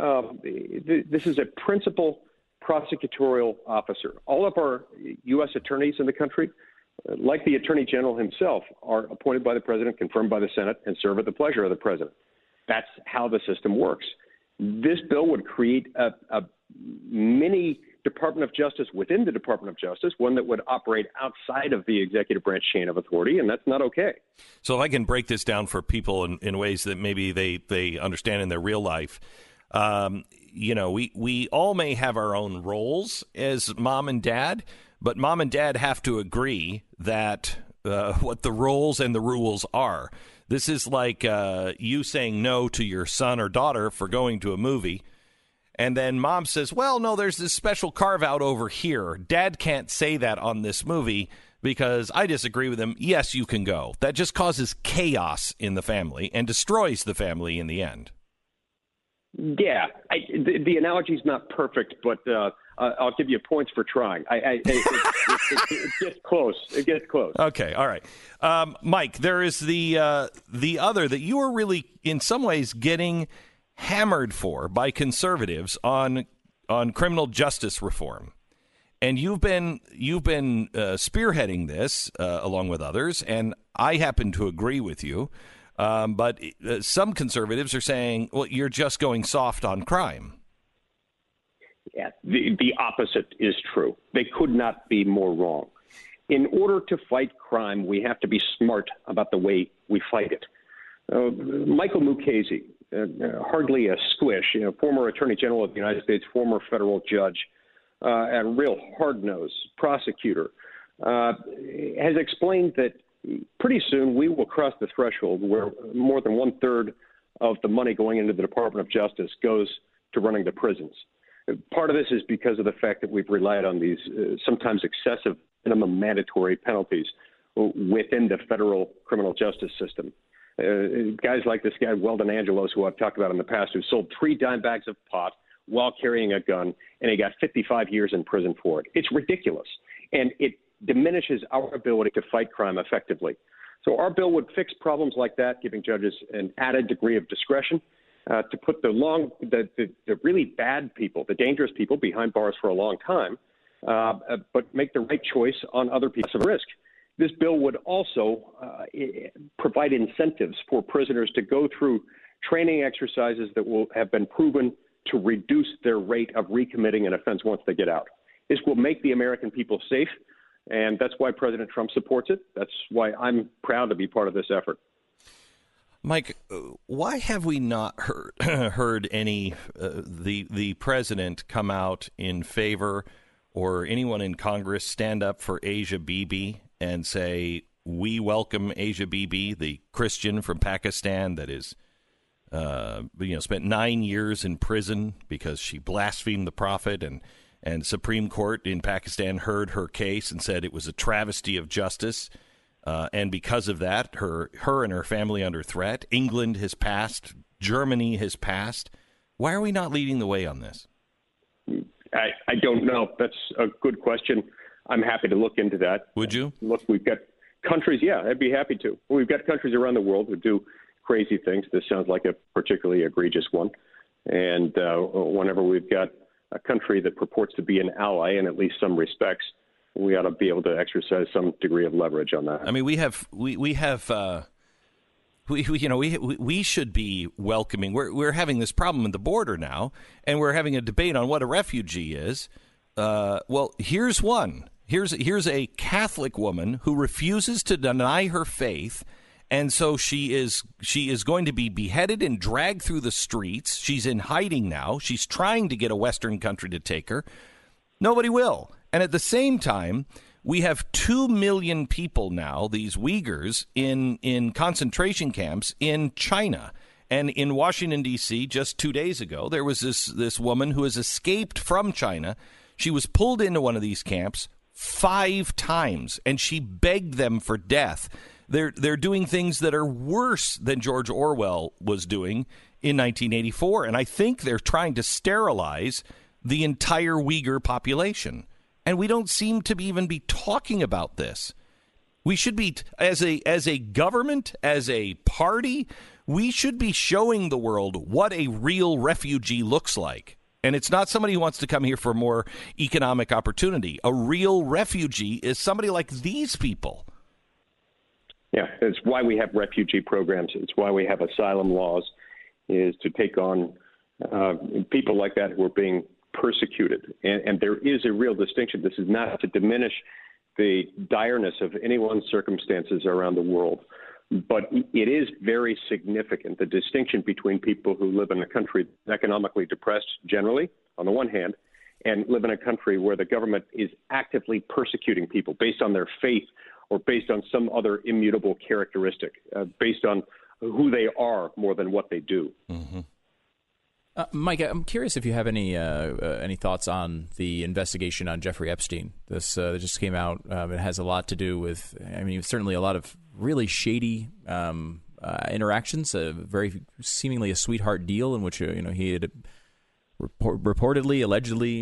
this is a principal prosecutorial officer. All of our U.S. attorneys in the country, like the Attorney General himself, are appointed by the President, confirmed by the Senate, and serve at the pleasure of the President. That's how the system works. This bill would create a mini Department of Justice within the Department of Justice, one that would operate outside of the executive branch chain of authority, and that's not okay. So if I can break this down for people in ways that maybe they understand in their real life, we all may have our own roles as mom and dad, but mom and dad have to agree that what the roles and the rules are. This is like you saying no to your son or daughter for going to a movie. And then mom says, well, no, there's this special carve out over here. Dad can't say that on this movie because I disagree with him. Yes, you can go. That just causes chaos in the family and destroys the family in the end. Yeah, the analogy's not perfect, but I'll give you points for trying. It gets close. It gets close. Okay, all right. Mike, there is the other that you are really, in some ways, getting hammered for by conservatives on criminal justice reform, and you've been spearheading this along with others, and I happen to agree with you. But some conservatives are saying, well, you're just going soft on crime. Yeah, the opposite is true. They could not be more wrong. In order to fight crime, we have to be smart about the way we fight it. Michael Mukasey, hardly a squish, former Attorney General of the United States, former federal judge, a real hard-nosed prosecutor, has explained that pretty soon we will cross the threshold where more than 1/3 of the money going into the Department of Justice goes to running the prisons. Part of this is because of the fact that we've relied on these sometimes excessive minimum mandatory penalties within the federal criminal justice system. Guys like this guy, Weldon Angelos, who I've talked about in the past, who sold 3 dime bags of pot while carrying a gun, and he got 55 years in prison for it. It's ridiculous, and it diminishes our ability to fight crime effectively. So our bill would fix problems like that, giving judges an added degree of discretion to put the really bad people, the dangerous people behind bars for a long time, but make the right choice on other people's risk. This bill would also provide incentives for prisoners to go through training exercises that will have been proven to reduce their rate of recommitting an offense once they get out. This will make the American people safe, and that's why President Trump supports it. That's why I'm proud to be part of this effort. Mike, why have we not heard any the president come out in favor, or anyone in Congress stand up for Asia Bibi and say, we welcome Asia Bibi, the Christian from Pakistan that is, spent 9 years in prison because she blasphemed the prophet, and Supreme Court in Pakistan heard her case and said it was a travesty of justice. And because of that, her and her family under threat. England has passed. Germany has passed. Why are we not leading the way on this? I don't know. That's a good question. I'm happy to look into that. Would you? Look, we've got countries. Yeah, I'd be happy to. We've got countries around the world who do crazy things. This sounds like a particularly egregious one. And whenever we've got a country that purports to be an ally in at least some respects, we ought to be able to exercise some degree of leverage on that. I mean, we should be welcoming. We're having this problem at the border now, and we're having a debate on what a refugee is. Well, here's one. Here's a Catholic woman who refuses to deny her faith, and so she is going to be beheaded and dragged through the streets. She's in hiding now. She's trying to get a Western country to take her. Nobody will. And at the same time, we have 2 million people now, these Uyghurs, in concentration camps in China. And in Washington, D.C., just 2 days ago, there was this woman who has escaped from China. She was pulled into one of these camps 5 times, and she begged them for death. They're doing things that are worse than George Orwell was doing in 1984, and I think they're trying to sterilize the entire Uyghur population. And we don't seem to even be talking about this. We should be, as a government, as a party, we should be showing the world what a real refugee looks like. And it's not somebody who wants to come here for more economic opportunity. A real refugee is somebody like these people. Yeah, it's why we have refugee programs. It's why we have asylum laws, is to take on people like that who are being persecuted. And there is a real distinction. This is not to diminish the direness of anyone's circumstances around the world, but it is very significant, the distinction between people who live in a country economically depressed generally, on the one hand, and live in a country where the government is actively persecuting people based on their faith or based on some other immutable characteristic, based on who they are more than what they do. Mm-hmm. Mike, I'm curious if you have any thoughts on the investigation on Jeffrey Epstein. This just came out. It has a lot to do with, certainly a lot of really shady interactions. Very seemingly a sweetheart deal in which he had reportedly, allegedly,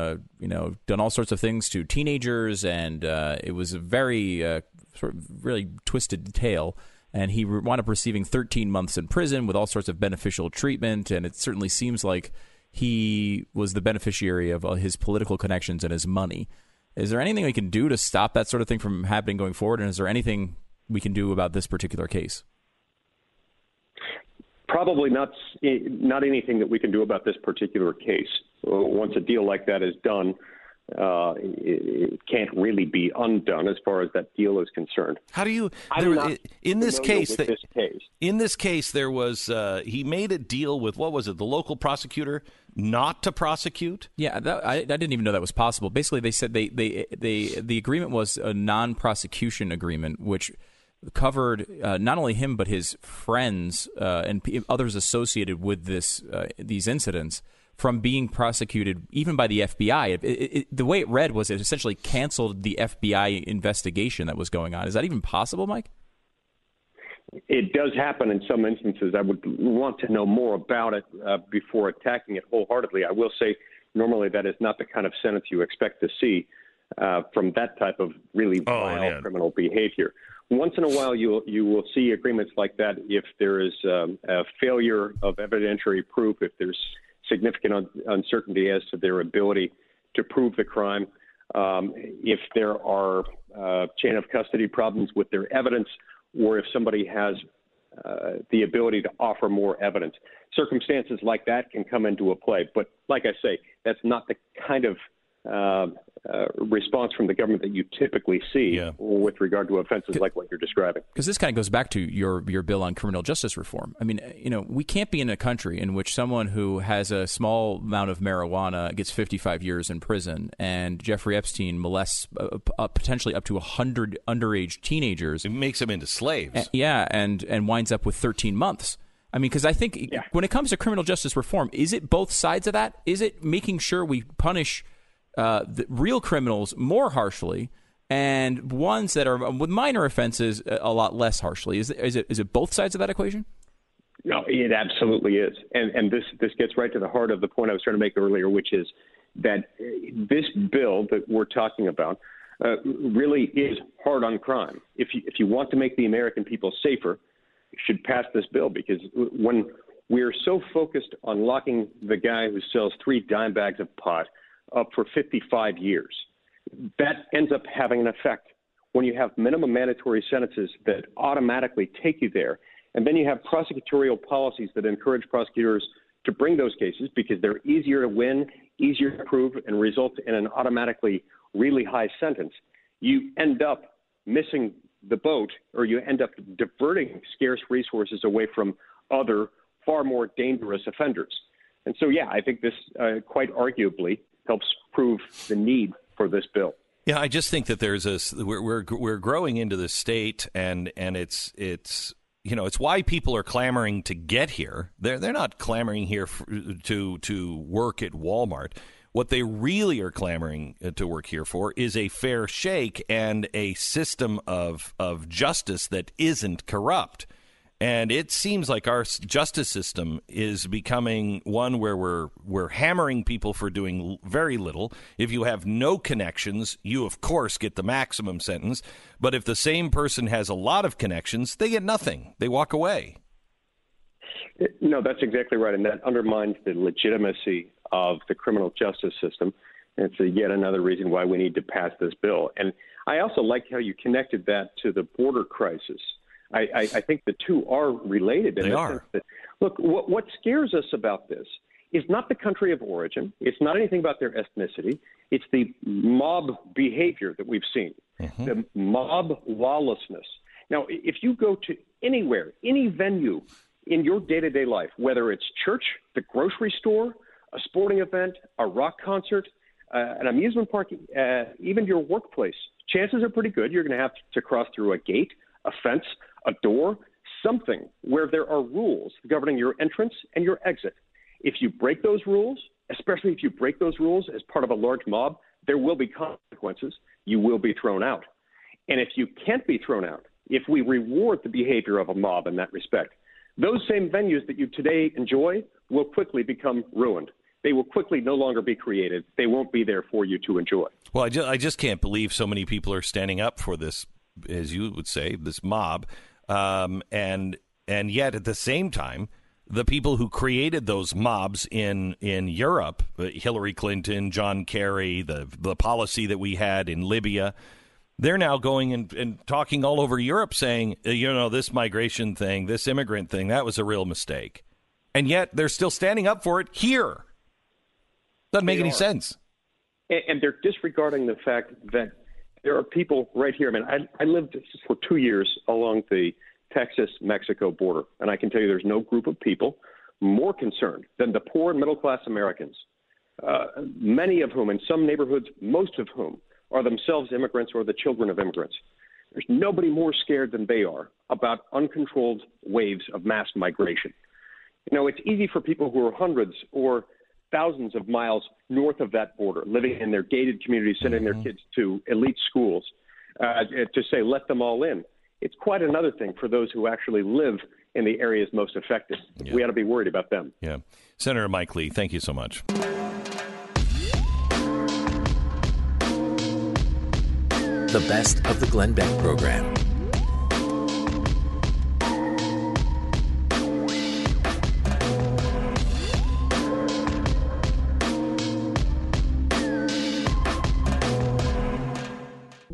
done all sorts of things to teenagers, and it was a very really twisted tale. And he wound up receiving 13 months in prison with all sorts of beneficial treatment. And it certainly seems like he was the beneficiary of his political connections and his money. Is there anything we can do to stop that sort of thing from happening going forward? And is there anything we can do about this particular case? Probably not anything that we can do about this particular case. Once a deal like that is done, it can't really be undone as far as that deal is concerned. How do you in this case? In this case, there was he made a deal with, what was it, the local prosecutor not to prosecute? Yeah, I didn't even know that was possible. Basically, they said the agreement was a non-prosecution agreement, which covered not only him but his friends and others associated with these incidents from being prosecuted even by the FBI. The way it read was it essentially canceled the FBI investigation that was going on. Is that even possible, Mike? It does happen in some instances. I would want to know more about it before attacking it wholeheartedly. I will say normally that is not the kind of sentence you expect to see from that type of really vile criminal behavior. Once in a while, you will see agreements like that if there is a failure of evidentiary proof, if there's significant uncertainty as to their ability to prove the crime. if there are chain of custody problems with their evidence, or if somebody has the ability to offer more evidence. Circumstances like that can come into a play. But like I say, that's not the kind of response from the government that you typically see with regard to offenses like what you're describing. Because this kind of goes back to your bill on criminal justice reform. I mean, we can't be in a country in which someone who has a small amount of marijuana gets 55 years in prison, and Jeffrey Epstein molests potentially up to 100 underage teenagers. It makes them into slaves. And winds up with 13 months. I mean, because I think when it comes to criminal justice reform, is it both sides of that? Is it making sure we punish the real criminals more harshly, and ones that are with minor offenses a lot less harshly? Is it both sides of that equation? No, it absolutely is, and this gets right to the heart of the point I was trying to make earlier, which is that this bill that we're talking about really is hard on crime. If you want to make the American people safer, you should pass this bill, because when we're so focused on locking the guy who sells 3 dime bags of pot up for 55 years, that ends up having an effect when you have minimum mandatory sentences that automatically take you there. And then you have prosecutorial policies that encourage prosecutors to bring those cases because they're easier to win, easier to prove, and result in an automatically really high sentence. You end up missing the boat, or you end up diverting scarce resources away from other far more dangerous offenders. And so, I think this quite arguably helps prove the need for this bill. Yeah, I just think that we're growing into this state, and it's it's why people are clamoring to get here. They're not clamoring here to work at Walmart. What they really are clamoring to work here for is a fair shake and a system of justice that isn't corrupt. And it seems like our justice system is becoming one where we're hammering people for doing very little. If you have no connections, you, of course, get the maximum sentence. But if the same person has a lot of connections, they get nothing. They walk away. No, that's exactly right. And that undermines the legitimacy of the criminal justice system. It's yet another reason why we need to pass this bill. And I also like how you connected that to the border crisis. I think the two are related. They are. Sense that, look, what scares us about this is not the country of origin. It's not anything about their ethnicity. It's the mob behavior that we've seen, the mob lawlessness. Now, if you go to anywhere, any venue in your day-to-day life, whether it's church, the grocery store, a sporting event, a rock concert, an amusement park, even your workplace, chances are pretty good you're going to have to cross through a gate, a fence, a door, something where there are rules governing your entrance and your exit. If you break those rules, especially if you break those rules as part of a large mob, there will be consequences. You will be thrown out. And if you can't be thrown out, if we reward the behavior of a mob in that respect, those same venues that you today enjoy will quickly become ruined. They will quickly no longer be created. They won't be there for you to enjoy. Well, I just can't believe so many people are standing up for this, as you would say, this mob. And yet at the same time, the people who created those mobs in Europe, Hillary Clinton, John Kerry, the policy that we had in Libya, they're now going and talking all over Europe saying, this migration thing, this immigrant thing, that was a real mistake. And yet they're still standing up for it here. Doesn't make any sense. And they're disregarding the fact that there are people right here. I mean, I lived for 2 years along the Texas-Mexico border, and I can tell you there's no group of people more concerned than the poor and middle-class Americans, many of whom, in some neighborhoods, most of whom, are themselves immigrants or the children of immigrants. There's nobody more scared than they are about uncontrolled waves of mass migration. It's easy for people who are hundreds or thousands of miles north of that border, living in their gated communities, sending their kids to elite schools, to say, let them all in. It's quite another thing for those who actually live in the areas most affected. Yeah. We ought to be worried about them. Yeah. Senator Mike Lee, thank you so much. The best of the Glenn Beck program.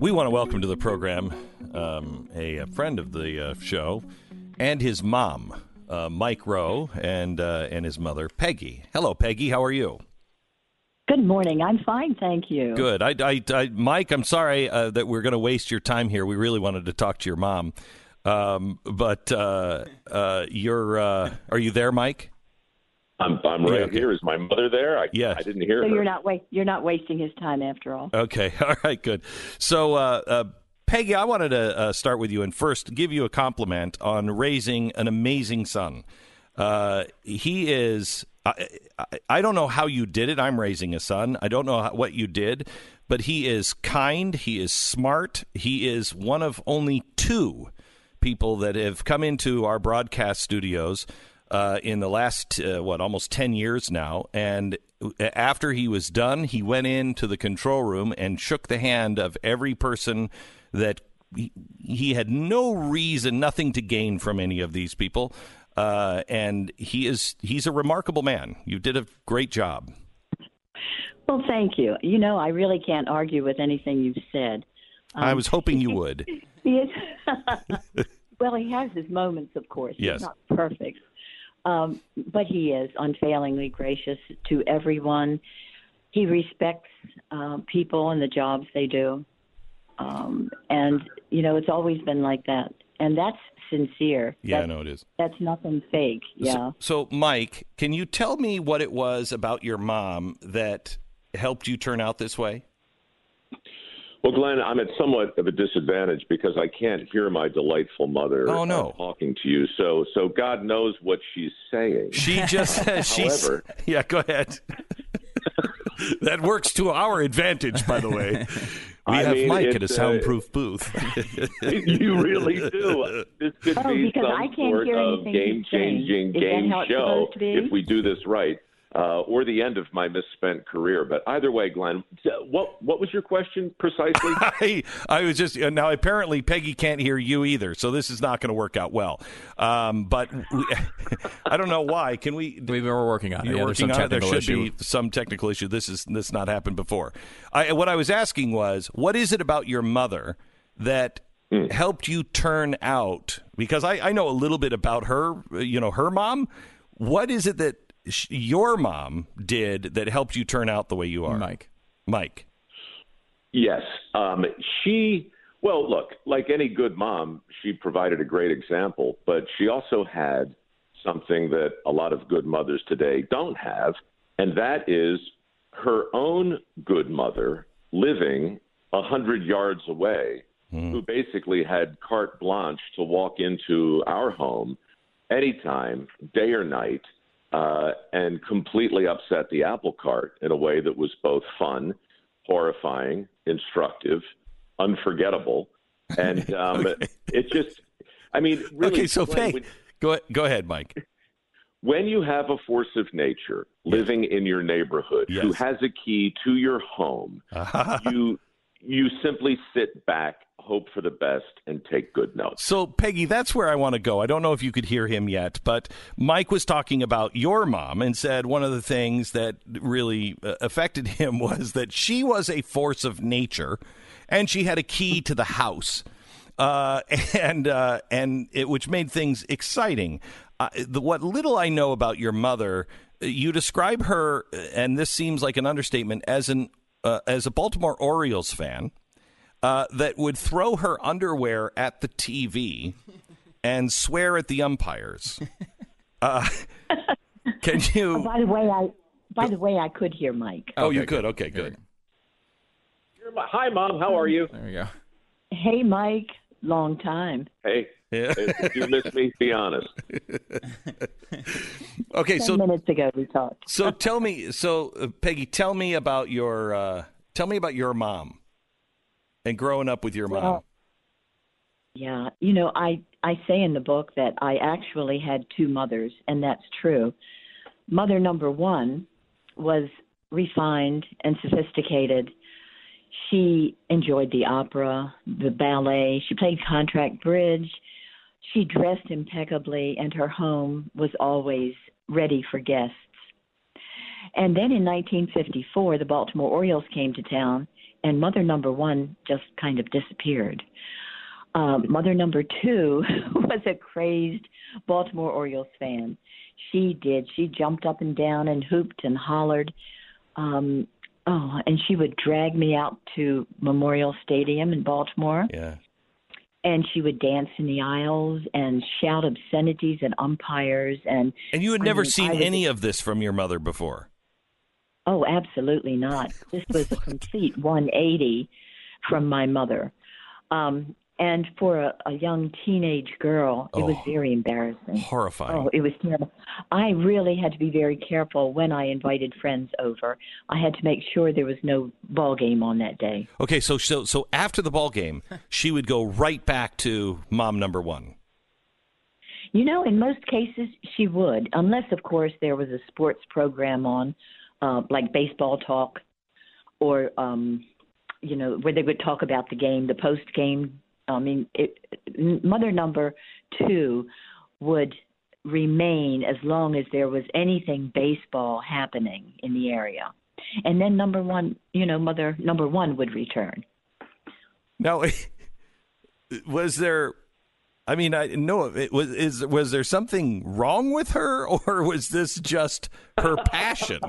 We want to welcome to the program a friend of the show and his mom, Mike Rowe, and his mother, Peggy. Hello, Peggy. How are you? Good morning. I'm fine, thank you. Good. Mike, I'm sorry that we're going to waste your time here. We really wanted to talk to your mom, but you're. Are you there, Mike? I'm right here. Is my mother there? I didn't hear her. So you're not wasting his time after all. Okay. All right. Good. So, Peggy, I wanted to start with you and first give you a compliment on raising an amazing son. He is. I don't know how you did it. I'm raising a son. I don't know what you did, but he is kind. He is smart. He is one of only 2 people that have come into our broadcast studios in the last, almost 10 years now. And after he was done, he went into the control room and shook the hand of every person that he had nothing to gain from any of these people. And he's a remarkable man. You did a great job. Well, thank you. I really can't argue with anything you've said. I was hoping you would. Well, he has his moments, of course. Yes. He's not perfect. But he is unfailingly gracious to everyone. He respects people and the jobs they do. And, it's always been like that. And that's sincere. Yeah, I know it is. That's nothing fake. Yeah. So, Mike, can you tell me what it was about your mom that helped you turn out this way? Well, Glenn, I'm at somewhat of a disadvantage because I can't hear my delightful mother talking to you. So God knows what she's saying. She just However, yeah, go ahead. That works to our advantage, by the way. We have Mike at a soundproof booth. You really do. This could be some sort of game-changing game show if we do this right. Or the end of my misspent career. But either way, Glenn, what was your question precisely? I was just now apparently Peggy can't hear you either, so this is not going to work out well. But I don't know why. Can we? We're working on it. You're working on it. There should be some technical issue. This not happened before. What I was asking was, what is it about your mother that helped you turn out? Because I know a little bit about her. Her mom. What is it that your mom did that helped you turn out the way you are? Mike. Yes. Well, look, like any good mom, she provided a great example, but she also had something that a lot of good mothers today don't have, and that is her own good mother living 100 yards away, who basically had carte blanche to walk into our home anytime, day or night, and completely upset the apple cart in a way that was both fun, horrifying, instructive, unforgettable. And it just, really. Okay, so go ahead, Mike. When you have a force of nature living in your neighborhood who has a key to your home, you simply sit back, hope for the best, and take good notes. So, Peggy, that's where I want to go. I don't know if you could hear him yet, but Mike was talking about your mom and said one of the things that really affected him was that she was a force of nature, and she had a key to the house, which made things exciting. What little I know about your mother, you describe her, and this seems like an understatement, as a Baltimore Orioles fan. That would throw her underwear at the TV and swear at the umpires. Can you? By the way, I could hear Mike. Oh, you could. Okay, good. Hi, Mom. How are you? There we go. Hey, Mike. Long time. Hey. If you miss me, be honest. Okay, 10 minutes ago we talked. So Peggy, tell me about your mom. And growing up with your mom. Well, yeah. I say in the book that I actually had 2 mothers, and that's true. Mother number 1 was refined and sophisticated. She enjoyed the opera, the ballet. She played contract bridge. She dressed impeccably, and her home was always ready for guests. And then in 1954, the Baltimore Orioles came to town, and mother number one just kind of disappeared. Mother number two was a crazed Baltimore Orioles fan. She jumped up and down and hooped and hollered. And she would drag me out to Memorial Stadium in Baltimore. Yeah. And she would dance in the aisles and shout obscenities at umpires. And you had never seen any of this from your mother before? Oh, absolutely not. This was a complete 180 from my mother. And for a young teenage girl, it was very embarrassing. Horrifying. Oh, it was terrible. I really had to be very careful when I invited friends over. I had to make sure there was no ball game on that day. Okay, so after the ball game, she would go right back to mom number one. You know, in most cases, she would, unless, of course, there was a sports program on, like baseball talk, or, where they would talk about the game, the post-game. I mean, mother number two would remain as long as there was anything baseball happening in the area. And then mother number one would return. Now, was there, I mean, was there something wrong with her, or was this just her passion?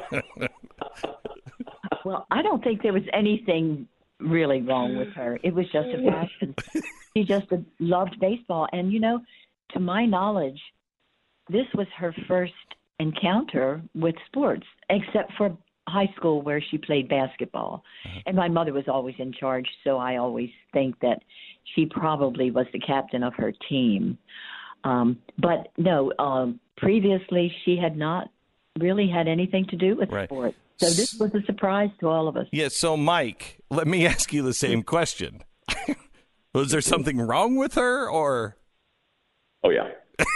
Well, I don't think there was anything really wrong with her. It was just a passion. She just loved baseball. And, to my knowledge, this was her first encounter with sports, except for high school where she played basketball. And my mother was always in charge, so I always think that she probably was the captain of her team. But no, previously she had not really had anything to do with sports. So this was a surprise to all of us. Yeah, so Mike, let me ask you the same question. Was there something wrong with her, or? Oh, yeah.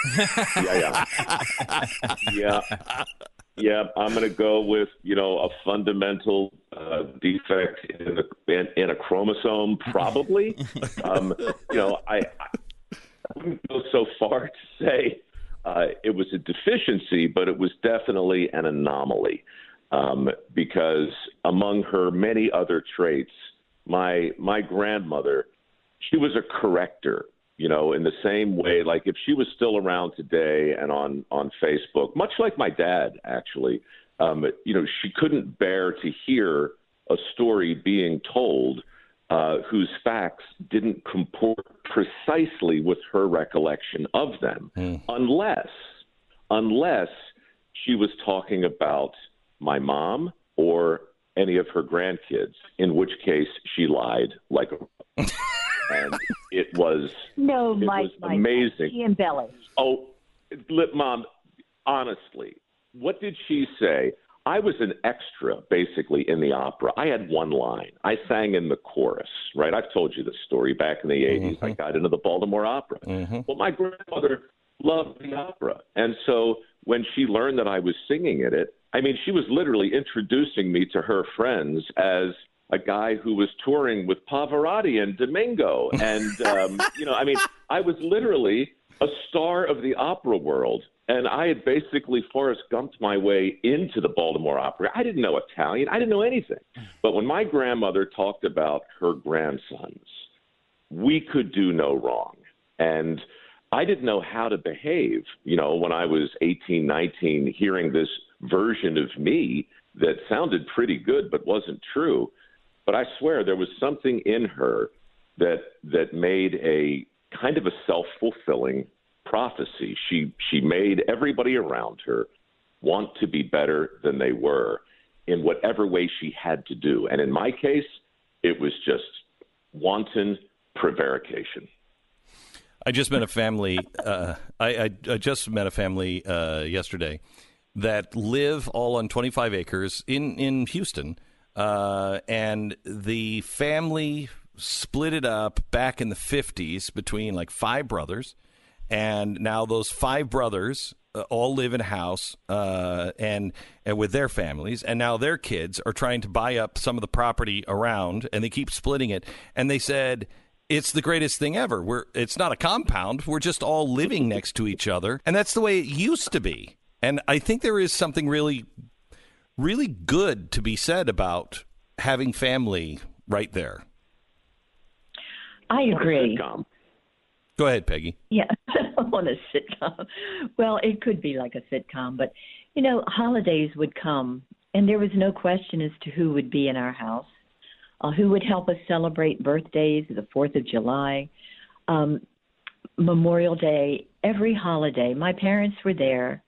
Yeah, I'm going to go with, a fundamental defect in a chromosome, probably. I wouldn't go so far to say it was a deficiency, but it was definitely an anomaly. Because among her many other traits, my grandmother, she was a corrector, in the same way, like if she was still around today and on Facebook, much like my dad, actually, she couldn't bear to hear a story being told whose facts didn't comport precisely with her recollection of them, unless she was talking about my mom or any of her grandkids, in which case she lied like a and it was amazing. She embellished. Oh, Mom, honestly, what did she say? I was an extra, basically, in the opera. I had one line. I sang in the chorus, right? I've told you this story. Back in the 80s, I got into the Baltimore Opera. Well, my grandmother loved the opera. And so when she learned that I was singing in it, I mean, she was literally introducing me to her friends as a guy who was touring with Pavarotti and Domingo. And, I was literally a star of the opera world. And I had basically Forrest Gumped my way into the Baltimore Opera. I didn't know Italian. I didn't know anything. But when my grandmother talked about her grandsons, we could do no wrong. And I didn't know how to behave, when I was 18, 19, hearing this version of me that sounded pretty good but wasn't true. But I swear there was something in her that made a kind of a self-fulfilling prophecy. She made everybody around her want to be better than they were in whatever way she had to do. And in my case, it was just wanton prevarication. I just met a family. I just met a family yesterday that live all on 25 acres in Houston, and the family split it up back in the 50s between like 5 brothers, and now those 5 brothers all live in a house and with their families, and now their kids are trying to buy up some of the property around, and they keep splitting it. And they said it's the greatest thing ever. It's not a compound. We're just all living next to each other, and that's the way it used to be. And I think there is something really, really good to be said about having family right there. I agree. Go ahead, Peggy. Yeah, I want a sitcom. Well, it could be like a sitcom, but, holidays would come, and there was no question as to who would be in our house, who would help us celebrate birthdays, the 4th of July, Memorial Day, every holiday. My parents were there.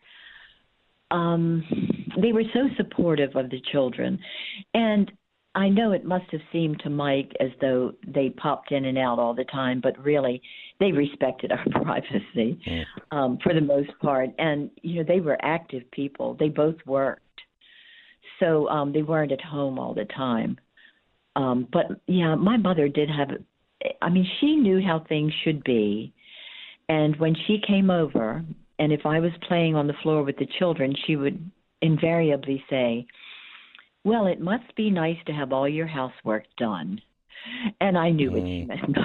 They were so supportive of the children. And I know it must have seemed to Mike as though they popped in and out all the time, but really they respected our privacy for the most part. And, they were active people. They both worked. So they weren't at home all the time. But, yeah, my mother did she knew how things should be. And when she came over, and if I was playing on the floor with the children, she would invariably say, well, it must be nice to have all your housework done. And I knew what she meant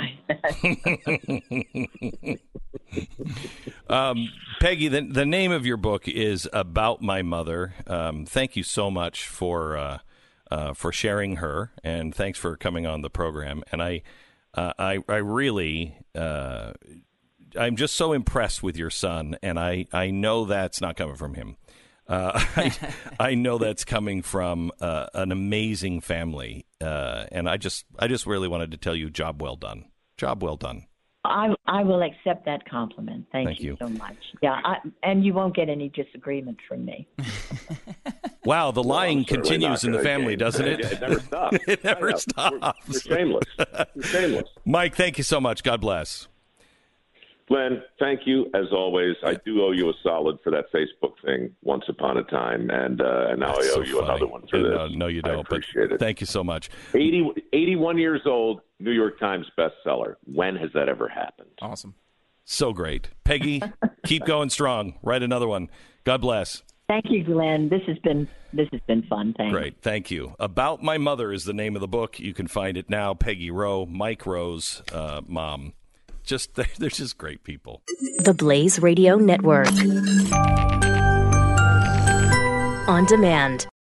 by that. Peggy, the name of your book is About My Mother. Thank you so much for sharing her, and thanks for coming on the program. And I really, I'm just so impressed with your son, and I know that's not coming from him. I know that's coming from an amazing family, and I just really wanted to tell you, job well done. Job well done. I will accept that compliment. Thank you so much. Yeah, and you won't get any disagreement from me. Wow, the lying continues in the family, doesn't it? It never stops. It never stops. You're shameless. You're shameless. Mike, thank you so much. God bless. Glenn, thank you as always. I do owe you a solid for that Facebook thing once upon a time, and now I owe you another one for this. No, you don't. I appreciate it. Thank you so much. 81 years old, New York Times bestseller. When has that ever happened? Awesome. So great. Peggy, keep going strong. Write another one. God bless. Thank you, Glenn. This has been fun. Thanks. Great. Thank you. About My Mother is the name of the book. You can find it now. Peggy Rowe, Mike Rowe's mom. They're just great people. The Blaze Radio Network. On demand.